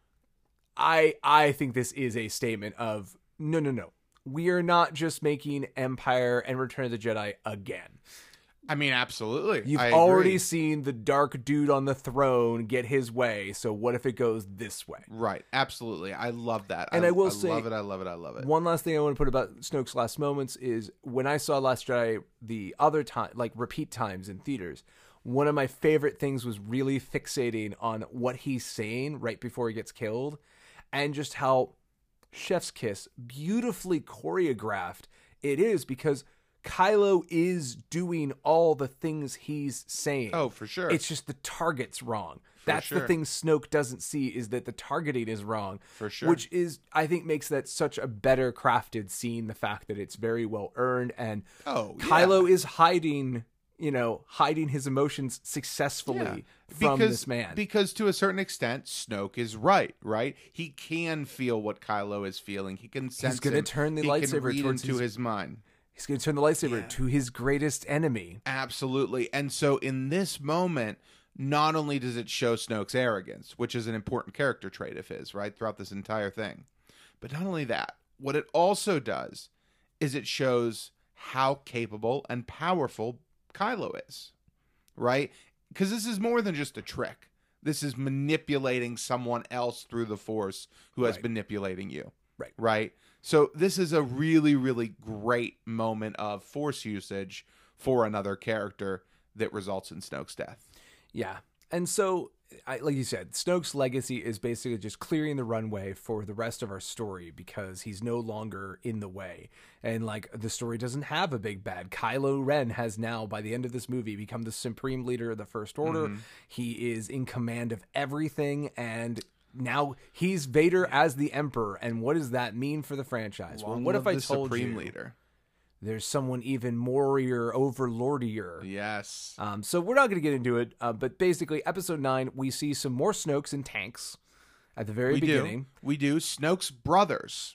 I I think this is a statement of no, no, no. We are not just making Empire and Return of the Jedi again.
I mean, absolutely.
You've
I
already
agree.
seen the dark dude on the throne get his way, so what if it goes this way?
Right. Absolutely. I love that.
And I will say-
love it. I love it. I love it.
One last thing I want to put about Snoke's last moments is when I saw Last Jedi the other time, like repeat times in theaters, one of my favorite things was really fixating on what he's saying right before he gets killed and just how chef's kiss, beautifully choreographed it is, because Kylo is doing all the things he's saying.
Oh, for sure.
It's just the target's wrong. That's the
sure.
thing Snoke doesn't see, is that the targeting is wrong.
For sure.
Which is, I think, makes that such a better crafted scene. The fact that it's very well earned, and
Oh, yeah.
Kylo is hiding, you know, hiding his emotions successfully from
because,
this man.
Because to a certain extent, Snoke is right, right? He can feel what Kylo is feeling. He can sense
gonna
him.
turn the
he
lightsaber
can read
towards
into
his-
his mind.
He's going to turn the lightsaber to his greatest enemy.
Absolutely. And so in this moment, not only does it show Snoke's arrogance, which is an important character trait of his, right, throughout this entire thing, but not only that, what it also does is it shows how capable and powerful Kylo is, right? Because this is more than just a trick. This is manipulating someone else through the Force who has
Right.
been manipulating you.
Right.
Right? So this is a really, really great moment of Force usage for another character that results in Snoke's death.
Yeah. And so, I, like you said, Snoke's legacy is basically just clearing the runway for the rest of our story because he's no longer in the way. And, like, the story doesn't have a big bad. Kylo Ren has now, by the end of this movie, become the supreme leader of the First Order.
Mm-hmm.
He is in command of everything, and now he's Vader as the Emperor. And what does that mean for the franchise? Well,
Long
what if
live
I
the
told
Supreme
you
Leader?
there's someone even morier, overlordier?
Yes.
Um, so we're not going to get into it, uh, but basically, episode nine, we see some more Snokes and tanks at the very
we
beginning.
do. We do. Snoke's brothers.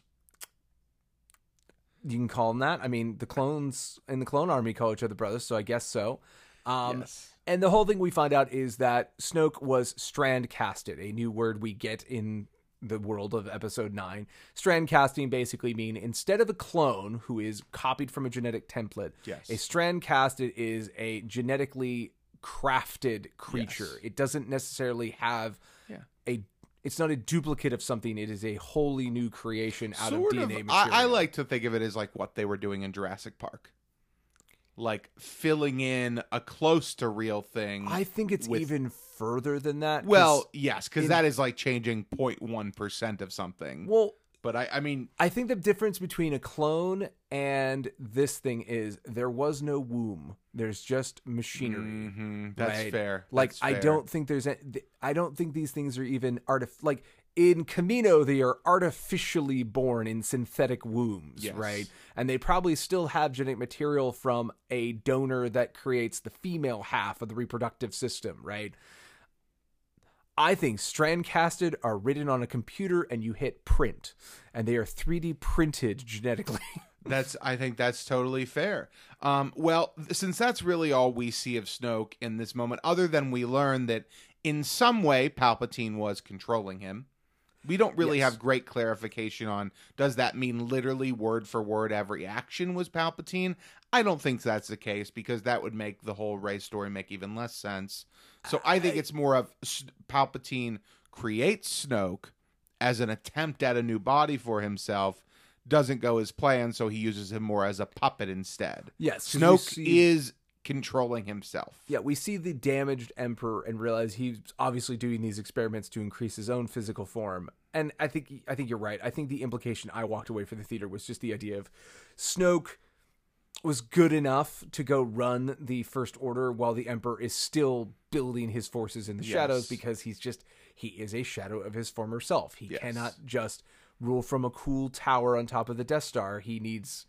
You can call them that. I mean, the clones in the clone army call each other brothers, so I guess so. Um,
Yes.
And the whole thing we find out is that Snoke was strand casted, a new word we get in the world of episode nine. Strand casting basically mean instead of a clone who is copied from a genetic template,
Yes.
a strand casted is a genetically crafted creature.
Yes.
It doesn't necessarily have
Yeah.
a it's not a duplicate of something. It is a wholly new creation out
Sort
of
of.
D N A
I,
material.
I like to think of it as like what they were doing in Jurassic Park. Like filling in a close to real thing.
I think it's
with-
even further than that. 'cause-
Well, yes, because
in-
that is like changing zero point one percent of something.
well,
But I, I mean,
I think the difference between a clone and this thing is there was no womb. There's just machinery.
mhm, that's
right?
fair.
Like
That's
I
fair.
don't think there's a, I don't think these things are even artif- like in Camino they are artificially born in synthetic wombs,
Yes.
right? And they probably still have genetic material from a donor that creates the female half of the reproductive system, right? I think strand casted are written on a computer and you hit print and they are three D printed genetically.
That's. I think that's totally fair. Um, well, th- since that's really all we see of Snoke in this moment, other than we learn that in some way Palpatine was controlling him, We don't really
Yes.
have great clarification on, does that mean literally word for word every action was Palpatine? I don't think that's the case, because that would make the whole Rey story make even less sense. So I think it's more of S- Palpatine creates Snoke as an attempt at a new body for himself, doesn't go as planned, so he uses him more as a puppet instead.
Yes, 'cause we
Snoke
see-
is controlling himself.
Yeah, we see the damaged Emperor and realize he's obviously doing these experiments to increase his own physical form. And I think I think you're right. I think the implication I walked away from the theater was just the idea of Snoke was good enough to go run the First Order while the Emperor is still building his forces in the
Yes.
shadows, because he's just he is a shadow of his former self. He
Yes.
cannot just rule from a cool tower on top of the Death Star. He needs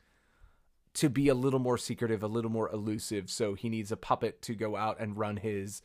to be a little more secretive, a little more elusive. So he needs a puppet to go out and run his,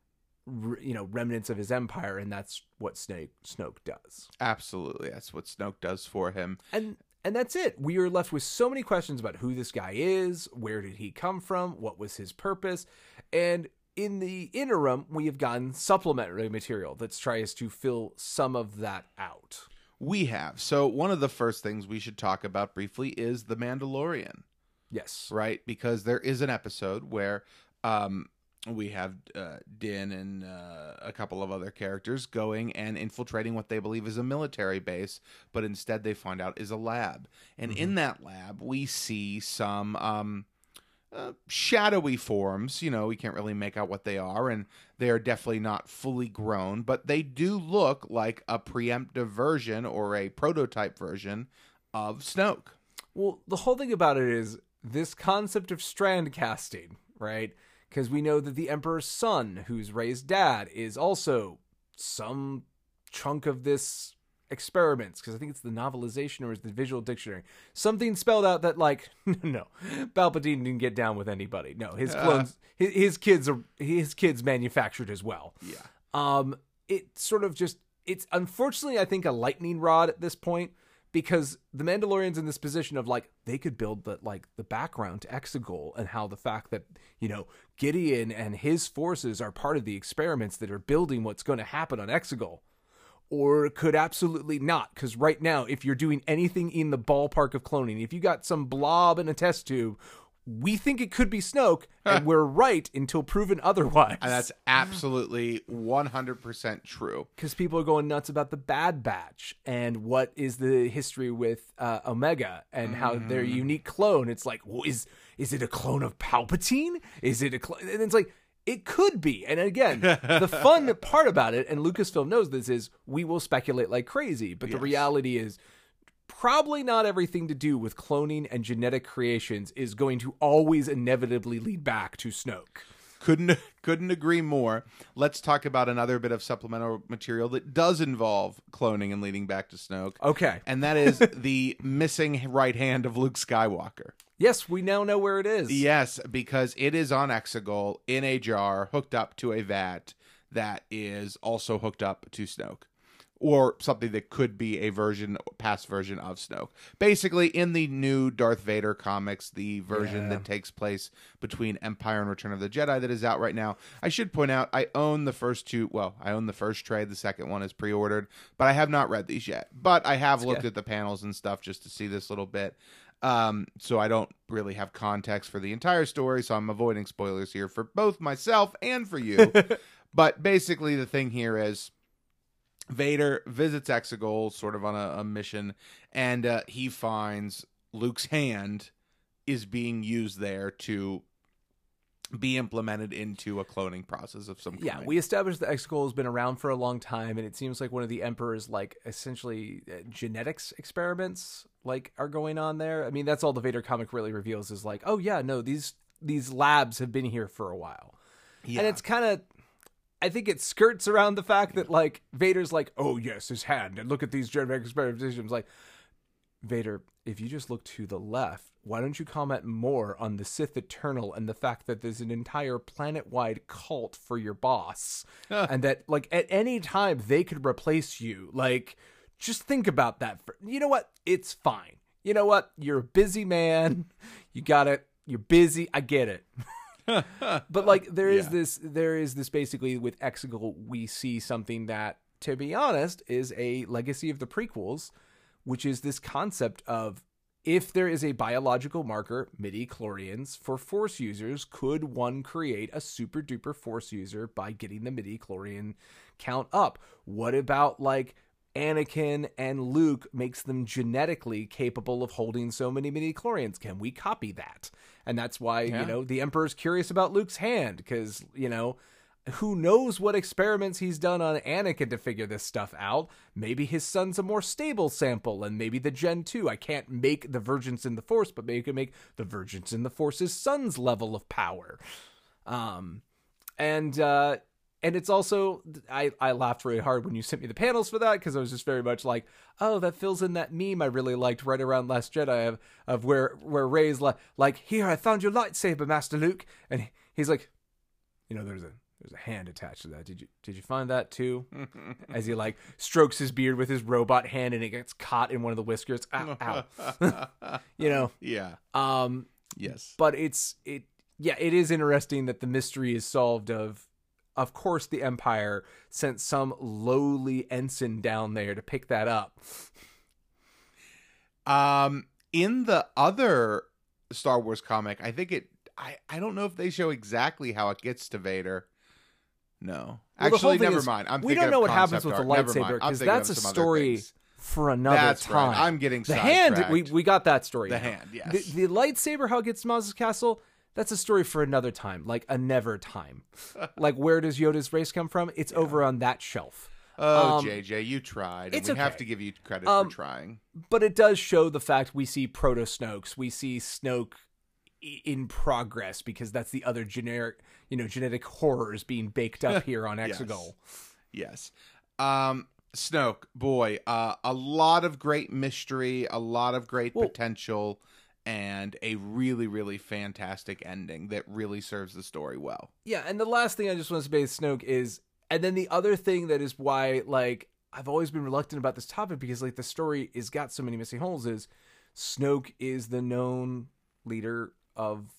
you know, remnants of his empire, and that's what Snake Snoke does.
Absolutely, that's what Snoke does for him.
And and that's it. We are left with so many questions about who this guy is, where did he come from, what was his purpose, and in the interim, we have gotten supplementary material that tries to fill some of that out.
We have. So one of the first things we should talk about briefly is The Mandalorian.
Yes.
Right? Because there is an episode where um, we have uh, Din and uh, a couple of other characters going and infiltrating what they believe is a military base, but instead they find out is a lab. And mm-hmm. in that lab, we see some um, uh, shadowy forms. You know, we can't really make out what they are, and they are definitely not fully grown, but they do look like a preemptive version or a prototype version of Snoke.
Well, the whole thing about it is this concept of strand casting, right? Because we know that the Emperor's son, who's Rey's dad, is also some chunk of this experiments, because I think it's the novelization or is the visual dictionary. Something spelled out that, like, no, Palpatine didn't get down with anybody. No, his clones, uh. his, his kids are his kids manufactured as well.
Yeah.
Um, it sort of just, it's unfortunately, I think, a lightning rod at this point, because the Mandalorian's in this position of, like, they could build the, like, the background to Exegol, and how the fact that, you know, Gideon and his forces are part of the experiments that are building what's going to happen on Exegol. Or could absolutely not, because right now, if you're doing anything in the ballpark of cloning, if you got some blob in a test tube, we think it could be Snoke, and we're right until proven otherwise.
And that's absolutely one hundred percent true.
Because people are going nuts about the Bad Batch, and what is the history with uh, Omega, and how mm. their unique clone. It's like, well, is is it a clone of Palpatine? Is it a clone? And it's like, it could be. And again, the fun part about it, and Lucasfilm knows this, is we will speculate like crazy. But yes. the reality is probably not everything to do with cloning and genetic creations is going to always inevitably lead back to Snoke.
Couldn't couldn't agree more. Let's talk about another bit of supplemental material that does involve cloning and leading back to Snoke.
Okay.
And that is the missing right hand of Luke Skywalker.
Yes, we now know where it is.
Yes, because it is on Exegol in a jar hooked up to a vat that is also hooked up to Snoke. Or something that could be a version, past version of Snoke. Basically, in the new Darth Vader comics, the version yeah. that takes place between Empire and Return of the Jedi that is out right now. I should point out, I own the first two, well, I own the first trade, the second one is pre-ordered, but I have not read these yet. But I have That's looked good. at the panels and stuff just to see this little bit. Um, so I don't really have context for the entire story, so I'm avoiding spoilers here for both myself and for you. But basically, the thing here is, Vader visits Exegol sort of on a, a mission, and uh, he finds Luke's hand is being used there to be implemented into a cloning process of some kind.
Yeah, we established that Exegol has been around for a long time, and it seems like one of the Emperor's, like, essentially uh, genetics experiments, like, are going on there. I mean, that's all the Vader comic really reveals is, like, oh, yeah, no, these these labs have been here for a while. Yeah. And it's kind of... I think it skirts around the fact that, like, Vader's like, oh, yes, his hand, and look at these genetic experiments. Like, Vader, if you just look to the left, why don't you comment more on the Sith Eternal and the fact that there's an entire planet-wide cult for your boss, uh. and that, like, at any time they could replace you. Like, just think about that. For, you know what? It's fine. You know what? You're a busy man. You got it. You're busy. I get it. But, like, there is yeah. this there is this basically with Exegol, we see something that to be honest, is a legacy of the prequels, which is this concept of if there is a biological marker, midi-chlorians, for Force users, could one create a super-duper Force user by getting the midi-chlorian count up? What about, like, Anakin and Luke makes them genetically capable of holding so many midi-chlorians? Can we copy that? And that's why, yeah. you know, the Emperor's curious about Luke's hand, because, you know, who knows what experiments he's done on Anakin to figure this stuff out. Maybe his son's a more stable sample, and maybe the Gen two. I can't make the Virgins in the Force, but maybe I can make the Virgins in the Force's son's level of power. Um, and uh, and it's also, I, I laughed really hard when you sent me the panels for that, because I was just very much like, oh, that fills in that meme I really liked right around Last Jedi of, of where, where Rey's like, like, here, I found your lightsaber, Master Luke. And he's like, you know, there's a, There's a hand attached to that. Did you did you find that too? As he like strokes his beard with his robot hand and it gets caught in one of the whiskers. Ow, ow. You know?
Yeah.
Um
yes.
But it's it yeah, it is interesting that the mystery is solved of of course the Empire sent some lowly ensign down there to pick that up.
Um in the other Star Wars comic, I think it I, I don't know if they show exactly how it gets to Vader. No.
Well,
Actually, never
is,
mind. I'm
we don't know what happens with the lightsaber, because that's a story for another
that's
time.
Right. I'm getting
the hand. We we got that story.
The
now.
hand, yes.
The, the lightsaber, how it gets to Maz's castle, that's a story for another time, like a never time. Like, where does Yoda's race come from? It's yeah. over on that shelf.
Oh,
um,
J J, you tried.
It's
and we
okay.
have to give you credit
um,
for trying.
But it does show the fact we see Proto Snokes. We see Snoke in progress, because that's the other generic, you know, genetic horrors being baked up here on Exegol.
Yes. yes. Um, Snoke, boy, uh, a lot of great mystery, a lot of great well, potential, and a really, really fantastic ending that really serves the story well.
Yeah, and the last thing I just want to say with Snoke is, and then the other thing that is why, like, I've always been reluctant about this topic, because, like, the story has got so many missing holes, is Snoke is the known leader of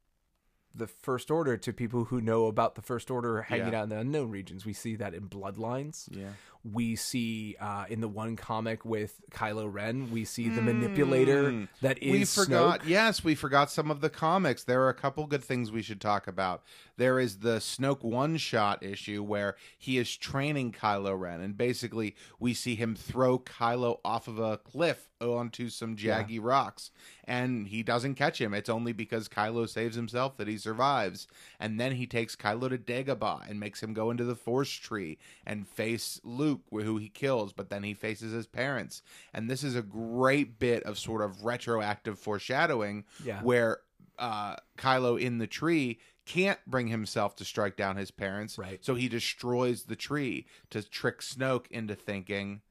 the First Order to people who know about the First Order hanging yeah. out in the unknown regions. We see that in Bloodlines.
Yeah.
We see uh, in the one comic with Kylo Ren, we see the mm. manipulator that is
We forgot,
Snoke.
yes, we forgot some of the comics. There are a couple good things we should talk about. There is the Snoke one-shot issue where he is training Kylo Ren, and basically we see him throw Kylo off of a cliff onto some jaggy yeah. rocks, and he doesn't catch him. It's only because Kylo saves himself that he survives. And then he takes Kylo to Dagobah and makes him go into the Force Tree and face Luke, who he kills, but then he faces his parents. And this is a great bit of sort of retroactive foreshadowing
yeah.
where uh, Kylo in the tree can't bring himself to strike down his parents,
right.
so he destroys the tree to trick Snoke into thinking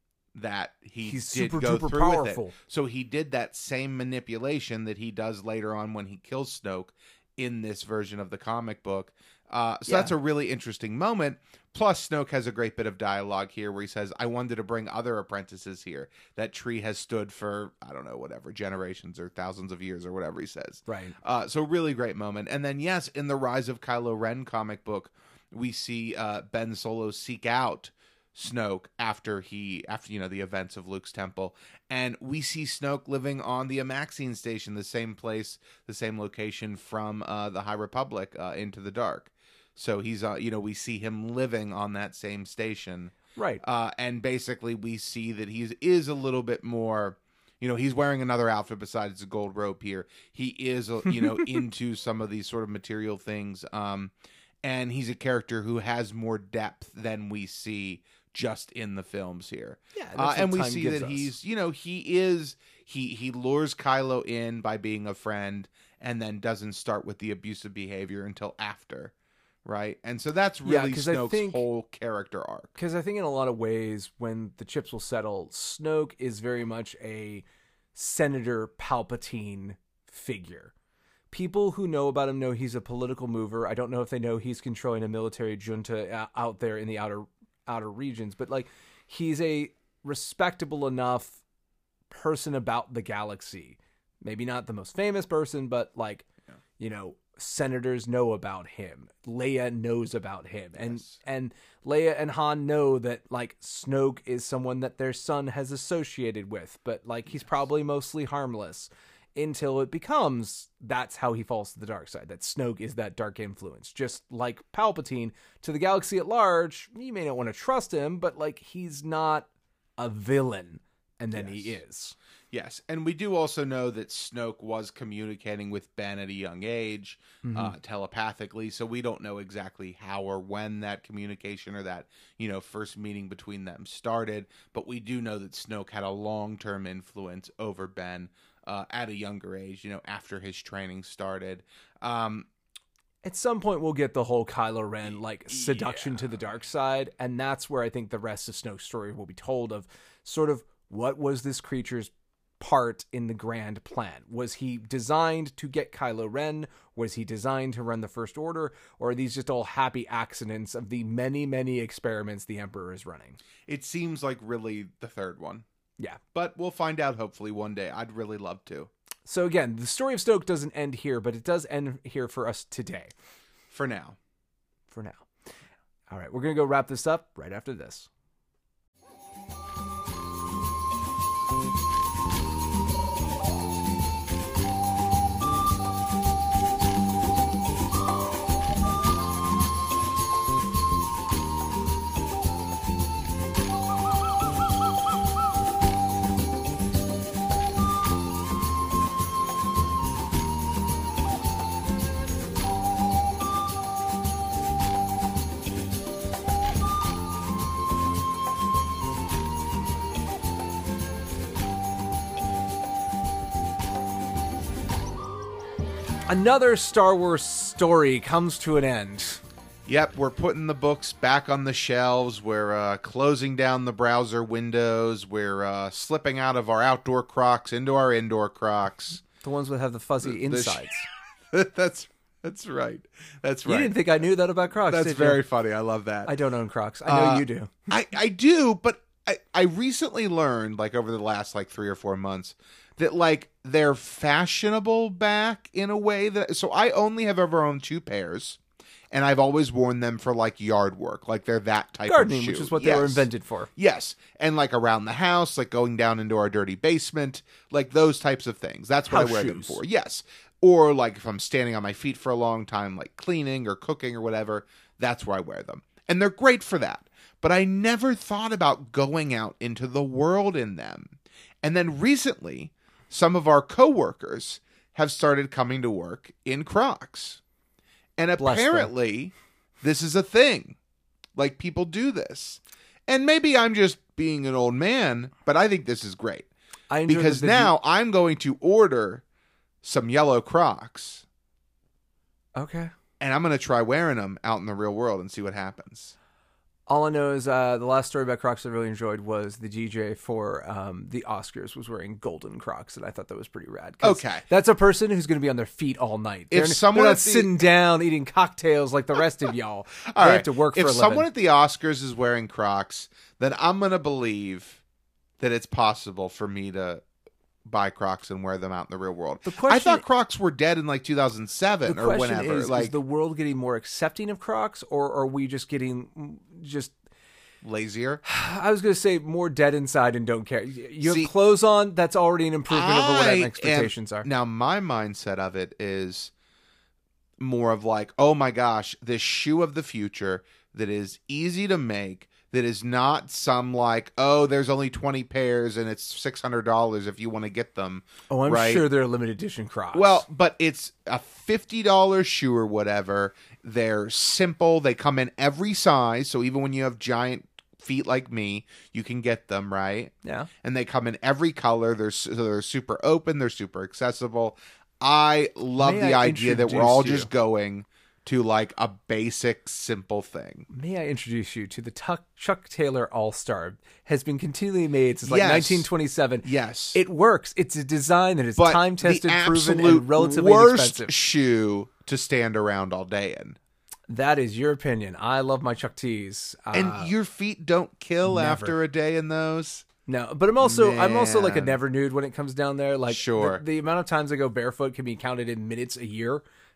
that he
He's
did
super
go
duper
through
powerful.
with it. So he did that same manipulation that he does later on when he kills Snoke in this version of the comic book. Uh, so
yeah.
that's a really interesting moment. Plus, Snoke has a great bit of dialogue here where he says, I wanted to bring other apprentices here. That tree has stood for, I don't know, whatever, generations or thousands of years or whatever he says.
Right.
Uh, so really great moment. And then, yes, in the Rise of Kylo Ren comic book, we see uh, Ben Solo seek out Snoke after he after you know the events of Luke's temple, and we see Snoke living on the Amaxine station, the same place, the same location from uh the High Republic, uh Into the Dark. So he's uh you know we see him living on that same station,
right?
Uh and basically we see that he's is a little bit more, you know, he's wearing another outfit besides the gold rope here. He is you know into some of these sort of material things, um and he's a character who has more depth than we see just in the films here.
Yeah,
uh, and we see that
us.
he's, you know, he is, he he lures Kylo in by being a friend, and then doesn't start with the abusive behavior until after, right? And so that's really
yeah,
Snoke's
think,
whole character arc.
Because I think in a lot of ways, when the chips will settle, Snoke is very much a Senator Palpatine figure. People who know about him know he's a political mover. I don't know if they know he's controlling a military junta out there in the outer outer regions, but like he's a respectable enough person about the galaxy. Maybe not the most famous person, but like, yeah. you know, senators know about him. Leia knows about him. And
Yes.
and Leia and Han know that, like, Snoke is someone that their son has associated with, but, like, he's probably mostly harmless until it becomes that's how he falls to the dark side, that Snoke is that dark influence. Just like Palpatine, to the galaxy at large, you may not want to trust him, but, like, he's not a villain, and then
Yes.
he is.
Yes, and we do also know that Snoke was communicating with Ben at a young age,
Mm-hmm.
uh, telepathically, so we don't know exactly how or when that communication or that, you know, first meeting between them started, but we do know that Snoke had a long-term influence over Ben uh, at a younger age, you know, after his training started. Um,
At some point, we'll get the whole Kylo Ren, like, seduction to the dark side, and that's where I think the rest of Snoke's story will be told, of sort of what was this creature's part in the grand plan. Was he designed to get Kylo Ren? Was he designed to run the First Order? Or are these just all happy accidents of the many, many experiments the Emperor is running?
it seems like really the third one,
Yeah.
but we'll find out hopefully one day. I'd really love to.
So again, the story of Snoke doesn't end here, but it does end here for us today.
For now.
For now. All right, we're going to go wrap this up right after this. Another Star Wars story comes to an end.
Yep, we're putting the books back on the shelves. We're uh, closing down the browser windows. We're uh, slipping out of our outdoor Crocs into our indoor Crocs.
The ones that have the fuzzy
The- the sh-
insides.
that's that's right. That's
You
right.
didn't think I knew that about Crocs,
That's
did
very
you?
funny. I love that.
I don't own Crocs. I know
Uh,
you do.
I, I do, but I, I recently learned, like over the last like three or four months, that like they're fashionable back in a way that. So I only have ever owned two pairs, and I've always worn them for like yard work, like they're that type
Gardening,
of shoe.
which is what they were
Yes.
invented for.
Yes, and like around the house, like going down into our dirty basement, like those types of things. That's what
House
I wear them
shoes.
for. Yes. Or like if I'm standing on my feet for a long time, like cleaning or cooking or whatever, that's where I wear them. And they're great for that. But I never thought about going out into the world in them. And then recently, some of our coworkers have started coming to work in Crocs. And
Bless them.
apparently, this is a thing. Like people do this. And maybe I'm just being an old man, but I think this is great.
I enjoy
Because
the-
now I'm going to order some yellow Crocs,
Okay.
and I'm going to try wearing them out in the real world and see what happens.
All I know is uh, the last story about Crocs I really enjoyed was the D J for um, the Oscars was wearing golden Crocs, and I thought that was pretty rad. 'Cause
Okay.
That's a person who's going to be on their feet all night.
If
they're,
someone
they're
at
not
the-
sitting down eating cocktails like the rest of y'all.
All
they
right.
have to work
if
for a living.
someone at the Oscars is wearing Crocs, then I'm going to believe that it's possible for me to buy Crocs and wear them out in the real world.
The question-
I thought Crocs were dead in like two thousand seven
the
or
question
whenever.
is,
like
is the world getting more accepting of Crocs, or are we just getting mm, just...
lazier.
I was going to say more dead inside and don't care. You
See,
have clothes on, that's already an improvement over what
I
my expectations
am-
are.
Now, my mindset of it is more of like, oh my gosh, this shoe of the future that is easy to make, that is not some like, oh, there's only twenty pairs and it's six hundred dollars if you want to get them.
Oh, I'm
right?
sure they're limited edition Crocs.
Well, but it's a fifty dollars shoe or whatever. They're simple. They come in every size. So even when you have giant feet like me, you can get them, right?
yeah.
And they come in every color. They're su- they're super open. They're super accessible. I love
May
the
I
idea that we're
introduce
all
you?
just going to like a basic, simple thing.
May I introduce you to the Tuck, Chuck Taylor All-Star? Has been continually made since like
Yes.
nineteen twenty-seven.
Yes.
It works. It's a design that is
But
time-tested,
the
proven,
absolute
and relatively
worst
inexpensive.
shoe to stand around all day in.
That is your opinion. I love my Chuck T's. Uh,
And your feet don't kill
never.
after a day in those.
no, but I'm also I'm also like a
Man.
never nude when it comes down there. Like
Sure.
the, the amount of times I go barefoot can be counted in minutes a year.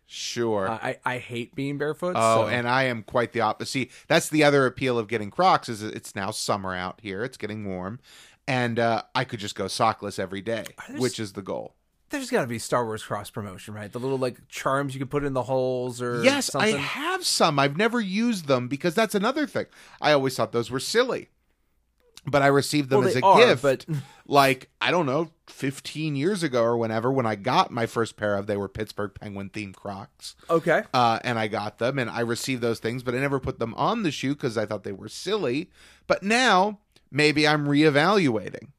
Sure.
Uh, I I hate being barefoot.
Oh,
so.
and I am quite the opposite. See, that's the other appeal of getting Crocs is it's now summer out here. It's getting warm, and uh, I could just go sockless every day, which is the goal.
There's got to be Star Wars Crocs promotion, right? The little like charms you can put in the holes or
yes,
something.
I have some. I've never used them because that's another thing. I always thought those were silly. But I received them
well,
as a
are,
gift,
but...
like, I don't know, fifteen years ago or whenever, when I got my first pair of, they were Pittsburgh Penguin-themed Crocs.
Okay.
Uh, and I got them, and I received those things, but I never put them on the shoe because I thought they were silly. But now, maybe I'm reevaluating.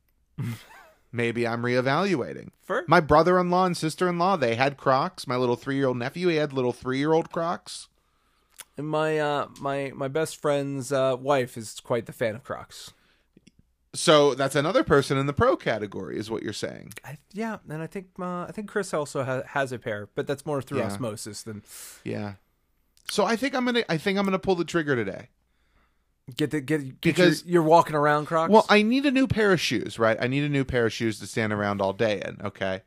maybe I'm reevaluating.
For?
My brother-in-law and sister-in-law, they had Crocs. My little three-year-old nephew, he had little three-year-old Crocs.
And my, uh, my, my best friend's uh, wife is quite the fan of Crocs.
So that's another person in the pro category, is what you're saying.
I, yeah, and I think uh, I think Chris also ha- has a pair, but that's more through
Yeah.
osmosis than
Yeah. So I think I'm gonna. I think I'm gonna pull the trigger today.
get the get, get
Because-
your, you're walking around Crocs.
Well, I need a new pair of shoes, right? I need a new pair of shoes to stand around all day in. Okay.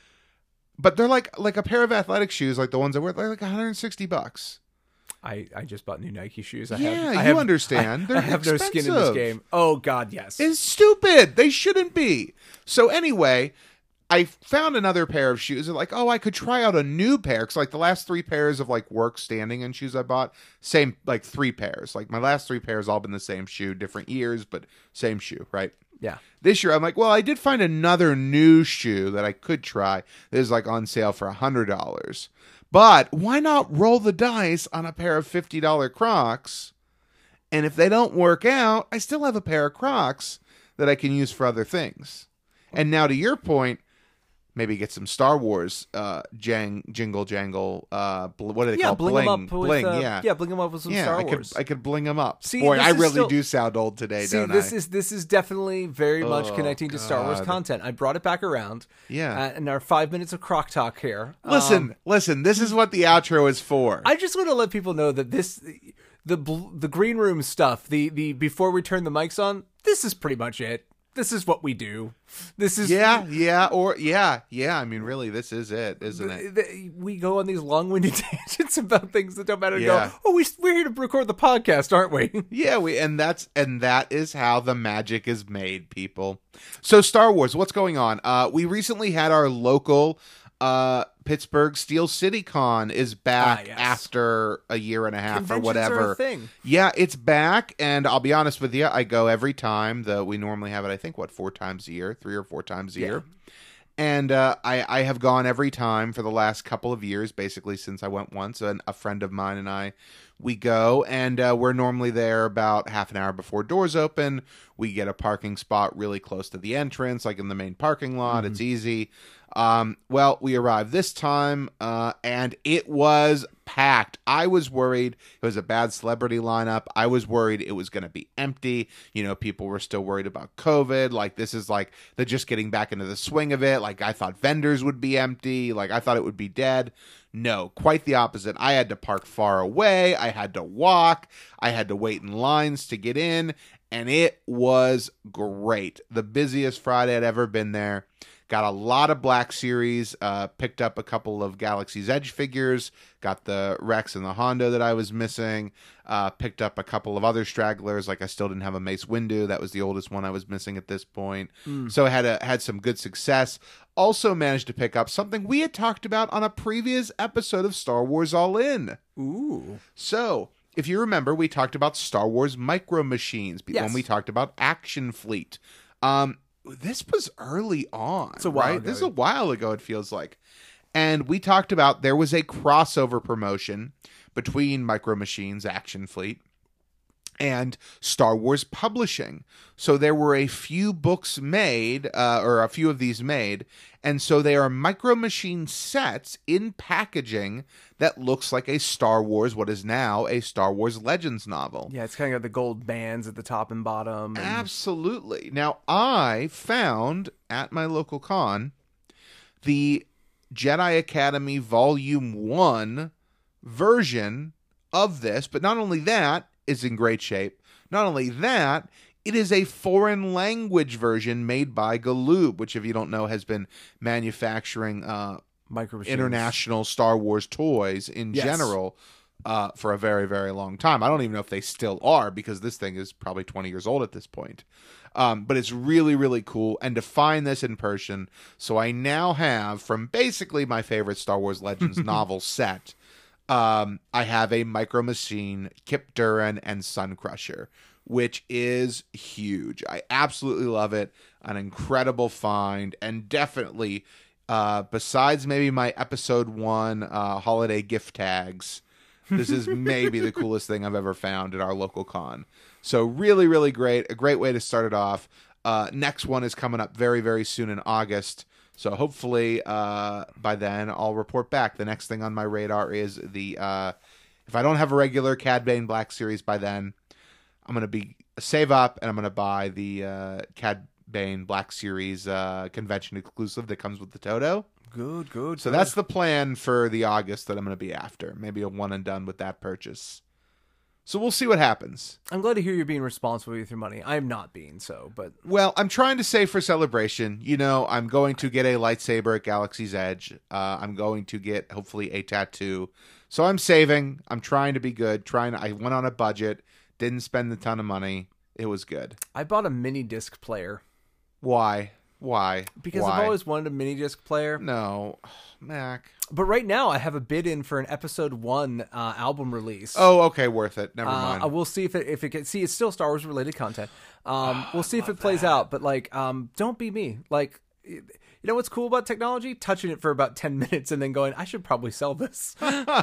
But they're like like a pair of athletic shoes, like the ones I wear. They're like one hundred sixty bucks.
I, I just bought new Nike shoes. I
Yeah,
have, I
you
have,
understand.
I,
They're
I have no skin in this
expensive.
game. Oh God, yes.
It's stupid. They shouldn't be. So anyway, I found another pair of shoes. They're like, oh, I could try out a new pair. Because like the last three pairs of like work standing and shoes I bought, same like three pairs. Like my last three pairs all been the same shoe, different years, but same shoe, right?
Yeah.
This year, I'm like, well, I did find another new shoe that I could try. This is like on sale for one hundred dollars. But why not roll the dice on a pair of fifty dollars Crocs? And if they don't work out, I still have a pair of Crocs that I can use for other things. And now to your point, maybe get some Star Wars uh, jang, jingle jangle. Uh, bl- what do they
Yeah,
call
bling
bling?
them up with
bling,
uh,
yeah.
yeah, bling them up with some
yeah,
Star
I
Wars.
could I could bling them up.
See,
Boy,
this
I
is
really
still-
do sound old today,
See,
don't
this
I?
is this is definitely very much
Oh,
connecting to Star Wars
God.
content. I brought it back around.
Yeah.
Uh, in our five minutes of Croc talk here.
Listen,
Um,
listen. This is what the outro is for.
I just want to let people know that this, the bl- the green room stuff, the the before we turn the mics on, this is pretty much it. This is what we do. This is
yeah, yeah, or yeah, yeah. I mean, really, this is it, isn't it?
the- we go on these long-winded tangents about things that don't matter. And
Yeah.
go, oh, we we're here to record the podcast, aren't we?
Yeah, we and that's and that is how the magic is made, people. So Star Wars, what's going on? Uh, we recently had our local uh, Pittsburgh Steel City Con is back
Ah, yes.
after a year and a half or
Conventions
whatever.
are a thing.
Yeah, it's back, and I'll be honest with you, I go every time. The we normally have it, I think, what four times a year, three or four times a
Yeah.
year. And uh, I, I have gone every time for the last couple of years, basically since I went once. And a friend of mine and I, we go, and uh, we're normally there about half an hour before doors open. We get a parking spot really close to the entrance, like in the main parking lot.
Mm-hmm.
It's easy. Um, well, we arrived this time, uh, and it was packed. I was worried it was a bad celebrity lineup. I was worried it was going to be empty. You know, people were still worried about COVID. Like, this is like they're just getting back into the swing of it. Like, I thought vendors would be empty. Like, I thought it would be dead. No, quite the opposite. I had to park far away. I had to walk. I had to wait in lines to get in, and it was great. The busiest Friday I'd ever been there. Got a lot of Black Series, uh, picked up a couple of Galaxy's Edge figures, got the Rex and the Hondo that I was missing, uh, picked up a couple of other stragglers, like I still didn't have a Mace Windu, that was the oldest one I was missing at this point.
Mm.
So I had, a, had some good success. Also managed to pick up something we had talked about on a previous episode of Star Wars All In.
Ooh.
So, if you remember, we talked about Star Wars Micro Machines
Yes.
when we talked about Action Fleet. Um, this was early on,
It's a while
right?
ago.
This is a while ago, it feels like. And we talked about there was a crossover promotion between Micro Machines, Action Fleet, and Star Wars Publishing. So there were a few books made, uh, or a few of these made, and so they are Micro Machine sets in packaging that looks like a Star Wars, what is now a Star Wars Legends novel.
Yeah, it's kind of got the gold bands at the top and bottom. And...
Absolutely. Now, I found at my local con the Jedi Academy Volume one version of this, but not only that, is in great shape. Not only that, it is a foreign language version made by Galoob, which, if you don't know, has been manufacturing uh,
Micro Machines.
international Star Wars toys in
Yes.
general uh, for a very, very long time. I don't even know if they still are, because this thing is probably twenty years old at this point. Um, but it's really, really cool. And to find this in person, so I now have, from basically my favorite Star Wars Legends novel set, um, I have a Micro Machine, Kip Duran, and Sun Crusher, which is huge. I absolutely love it. An incredible find, and definitely, uh, besides maybe my episode one uh, holiday gift tags, this is maybe the coolest thing I've ever found at our local con. So really, really great. A great way to start it off. Uh, next one is coming up very, very soon in August. So hopefully uh, by then I'll report back. The next thing on my radar is the, uh, if I don't have a regular Cad Bane Black Series by then, I'm going to be save up and I'm going to buy the uh, Cad Bane Black Series uh, convention exclusive that comes with the Toto.
Good, good.
So
good.
that's the plan for the August that I'm going to be after. Maybe a one and done with that purchase. So we'll see what happens.
I'm glad to hear you're being responsible with your money. I'm not being so, but
Well, I'm trying to save for Celebration. You know, I'm going to get a lightsaber at Galaxy's Edge. Uh, I'm going to get, hopefully, a tattoo. So I'm saving. I'm trying to be good. Trying. To, I went on a budget. Didn't spend a ton of money. It was good.
I bought a mini disc player.
Why? Why?
Because
Why?
I've always wanted a mini disc player.
No. Mac.
But right now I have a bid in for an episode one uh, album release.
Oh, okay. Worth it. Never
Uh,
mind.
I will see if it if it gets see it's still Star Wars related content. Um, we'll see if it plays out. But like, um, don't be me. Like, you know what's cool about technology? Touching it for about ten minutes and then going, I should probably sell this. uh,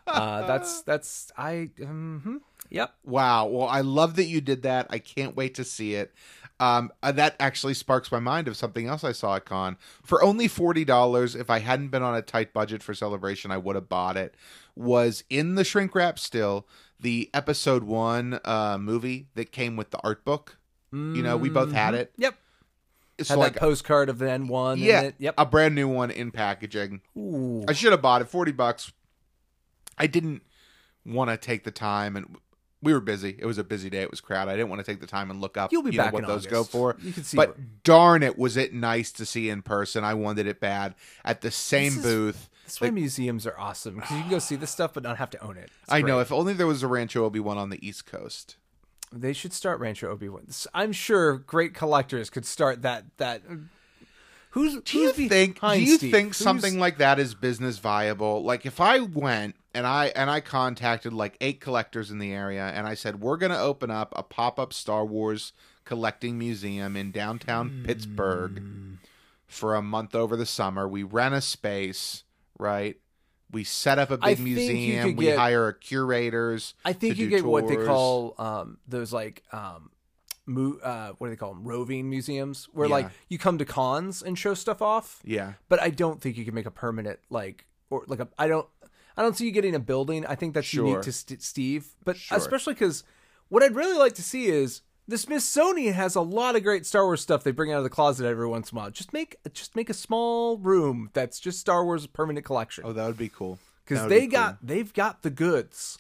that's that's I. Mm-hmm. Yep.
Wow. Well, I love that you did that. I can't wait to see it. Um, uh, that actually sparks my mind of something else I saw at con. For only forty dollars, if I hadn't been on a tight budget for Celebration, I would have bought it. Was in the shrink wrap still, the episode one uh, movie that came with the art book. You know, we both had it.
Yep.
It's
Had
like,
that postcard of the N one.
yeah,
In it. Yep.
a brand new one in packaging.
Ooh.
I should have bought it, forty bucks. I didn't want to take the time, and we were busy. It was a busy day. It was crowded. I didn't want to take the time and look up
You'll be
you know,
back
what
in
those
August.
go for.
You can see
but
what-
darn it, was it nice to see in person. I wanted it bad. At the same
This is-
booth.
That's why museums are awesome, because you can go see this stuff but not have to own it. It's
I know.
great.
If only there was a Rancho Obi-Wan on the East Coast.
They should start Rancho Obi-Wan. I'm sure great collectors could start that. That who's
Do you
who's
think? Do
behind
you
Steve?
think
Who's-
something like that is business viable? Like if I went and I and I contacted like eight collectors in the area and I said we're going to open up a pop-up Star Wars collecting museum in downtown
Hmm.
Pittsburgh for a month over the summer. We rent a space, right? We set up a
I
big
think you
museum.
could
We
get-
hire curators.
I think
to
you
do
get what they
tours.
call um, those like um, mo- uh, what do they call them? Roving museums, where
Yeah.
like you come to cons and show stuff off.
Yeah.
But I don't think you can make a permanent like or like a. I don't. I don't see you getting a building. I think that's
Sure.
unique to St- Steve. But
Sure.
especially because what I'd really like to see is the Smithsonian has a lot of great Star Wars stuff they bring out of the closet every once in a while. Just make just make a small room that's just Star Wars permanent collection.
Oh, that would be cool.
Because
That would
they
be
got they've got the goods.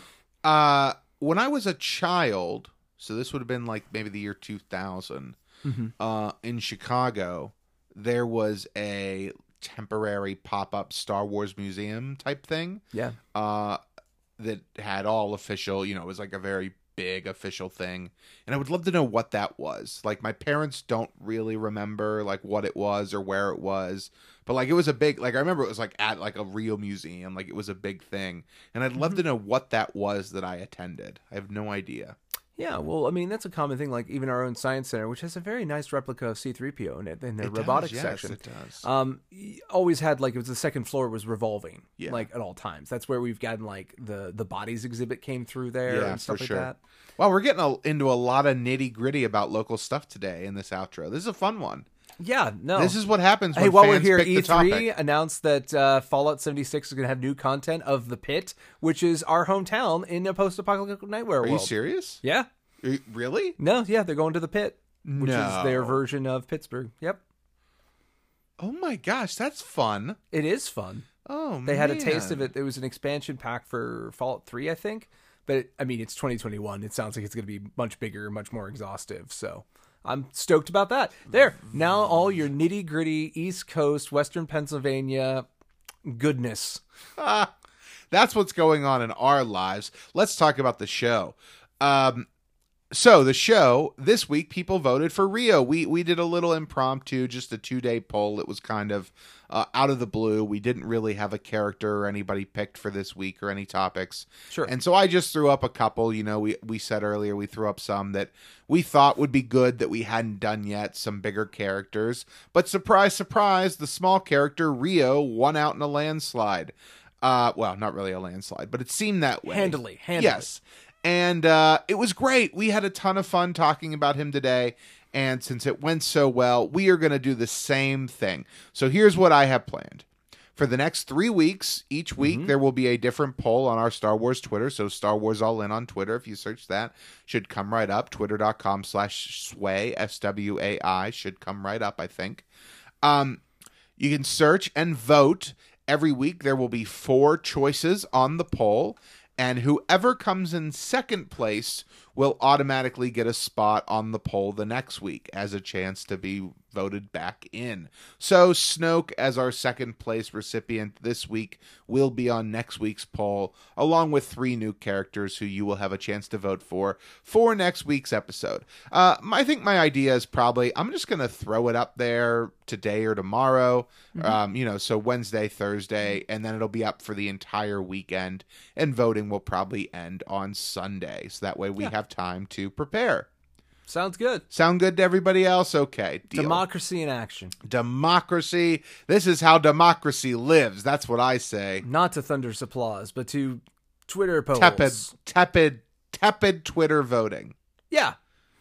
Uh, when I was a child, so this would have been like maybe the year two thousand,
Mm-hmm.
uh, in Chicago, there was a temporary pop-up Star Wars museum type thing,
Yeah.
uh, that had all official, you know, it was like a very big official thing. And I would love to know what that was. Like my parents don't really remember like what it was or where it was, but like it was a big, like I remember it was like at like a real museum, like it was a big thing. And I'd love to know what that was that I attended. I have no idea.
Yeah, well, I mean, that's a common thing. Like, even our own Science Center, which has a very nice replica of C three P O in it, in their
It
robotics
does, yes,
section.
it does.
Um, y- always had, like, it was the second floor was revolving,
Yeah.
like, at all times. That's where we've gotten, like, the, the bodies exhibit came through there
Yeah,
and stuff
for
like
sure.
that.
Wow, we're getting a, into a lot of nitty gritty about local stuff today in this outro. This is a fun one.
Yeah, no.
This is what happens when
Hey, while we're
fans
here,
pick
E
the
three
topic.
announced that uh, Fallout seventy-six is going to have new content of The Pit, which is our hometown in a post-apocalyptic Nightmare
Are
world.
you serious?
Yeah.
Are you- really?
No, yeah, they're going to The Pit, which is their
No.
version of Pittsburgh. Yep.
Oh my gosh, that's fun.
It is fun.
Oh,
They had a taste
man.
of it. It was an expansion pack for Fallout three, I think. But, it, I mean, it's twenty twenty-one. It sounds like it's going to be much bigger, much more exhaustive. So I'm stoked about that. There. Now all your nitty-gritty East Coast, Western Pennsylvania, goodness.
Ah, that's what's going on in our lives. Let's talk about the show. Um, so the show this week, people voted for Rio. We we did a little impromptu, just a two day poll. It was kind of uh, out of the blue. We didn't really have a character or anybody picked for this week or any topics.
Sure.
And so I just threw up a couple. You know, we we said earlier we threw up some that we thought would be good that we hadn't done yet. Some bigger characters, but surprise, surprise, the small character Rio won out in a landslide. Uh, well, not really a landslide, but it seemed that way.
Handily, handily.
Yes. And uh, it was great. We had a ton of fun talking about him today. And since it went so well, we are going to do the same thing. So here's what I have planned. For the next three weeks, each week, mm-hmm. there will be a different poll on our Star Wars Twitter. So Star Wars All In on Twitter, if you search that, should come right up. Twitter.com slash sway, S W A I, should come right up, I think. Um, you can search and vote. Every week, there will be four choices on the poll. And whoever comes in second place will automatically get a spot on the poll the next week as a chance to be voted back in. So Snoke, as our second place recipient this week, will be on next week's poll, along with three new characters who you will have a chance to vote for for next week's episode. Uh, I think my idea is probably, I'm just going to throw it up there today or tomorrow, mm-hmm. um, you know, so Wednesday, Thursday, and then it'll be up for the entire weekend, and voting will probably end on Sunday, so that way we yeah. have time to prepare.
Sounds good.
Sound good to everybody else? Okay. Deal.
Democracy in action.
Democracy. This is how democracy lives. That's what I say.
Not to thunderous applause, but to Twitter polls.
Tepid, tepid, tepid Twitter voting.
Yeah.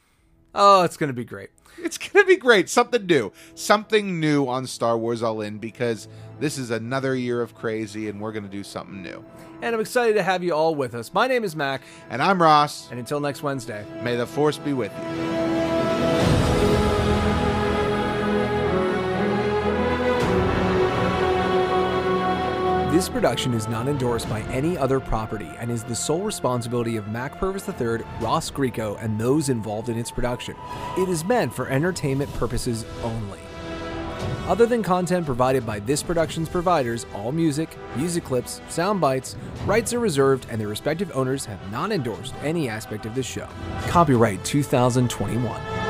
Oh, it's going to be great.
It's going to be great. Something new. Something new on Star Wars All In, because this is another year of crazy and we're going to do something new.
And I'm excited to have you all with us. My name is Mac.
And I'm Ross.
And until next Wednesday,
may the Force be with you.
This production is not endorsed by any other property and is the sole responsibility of Mac Purvis the third, Ross Grieco, and those involved in its production. It is meant for entertainment purposes only. Other than content provided by this production's providers, all music, music clips, sound bites, rights are reserved, and their respective owners have not endorsed any aspect of this show. Copyright two thousand twenty-one.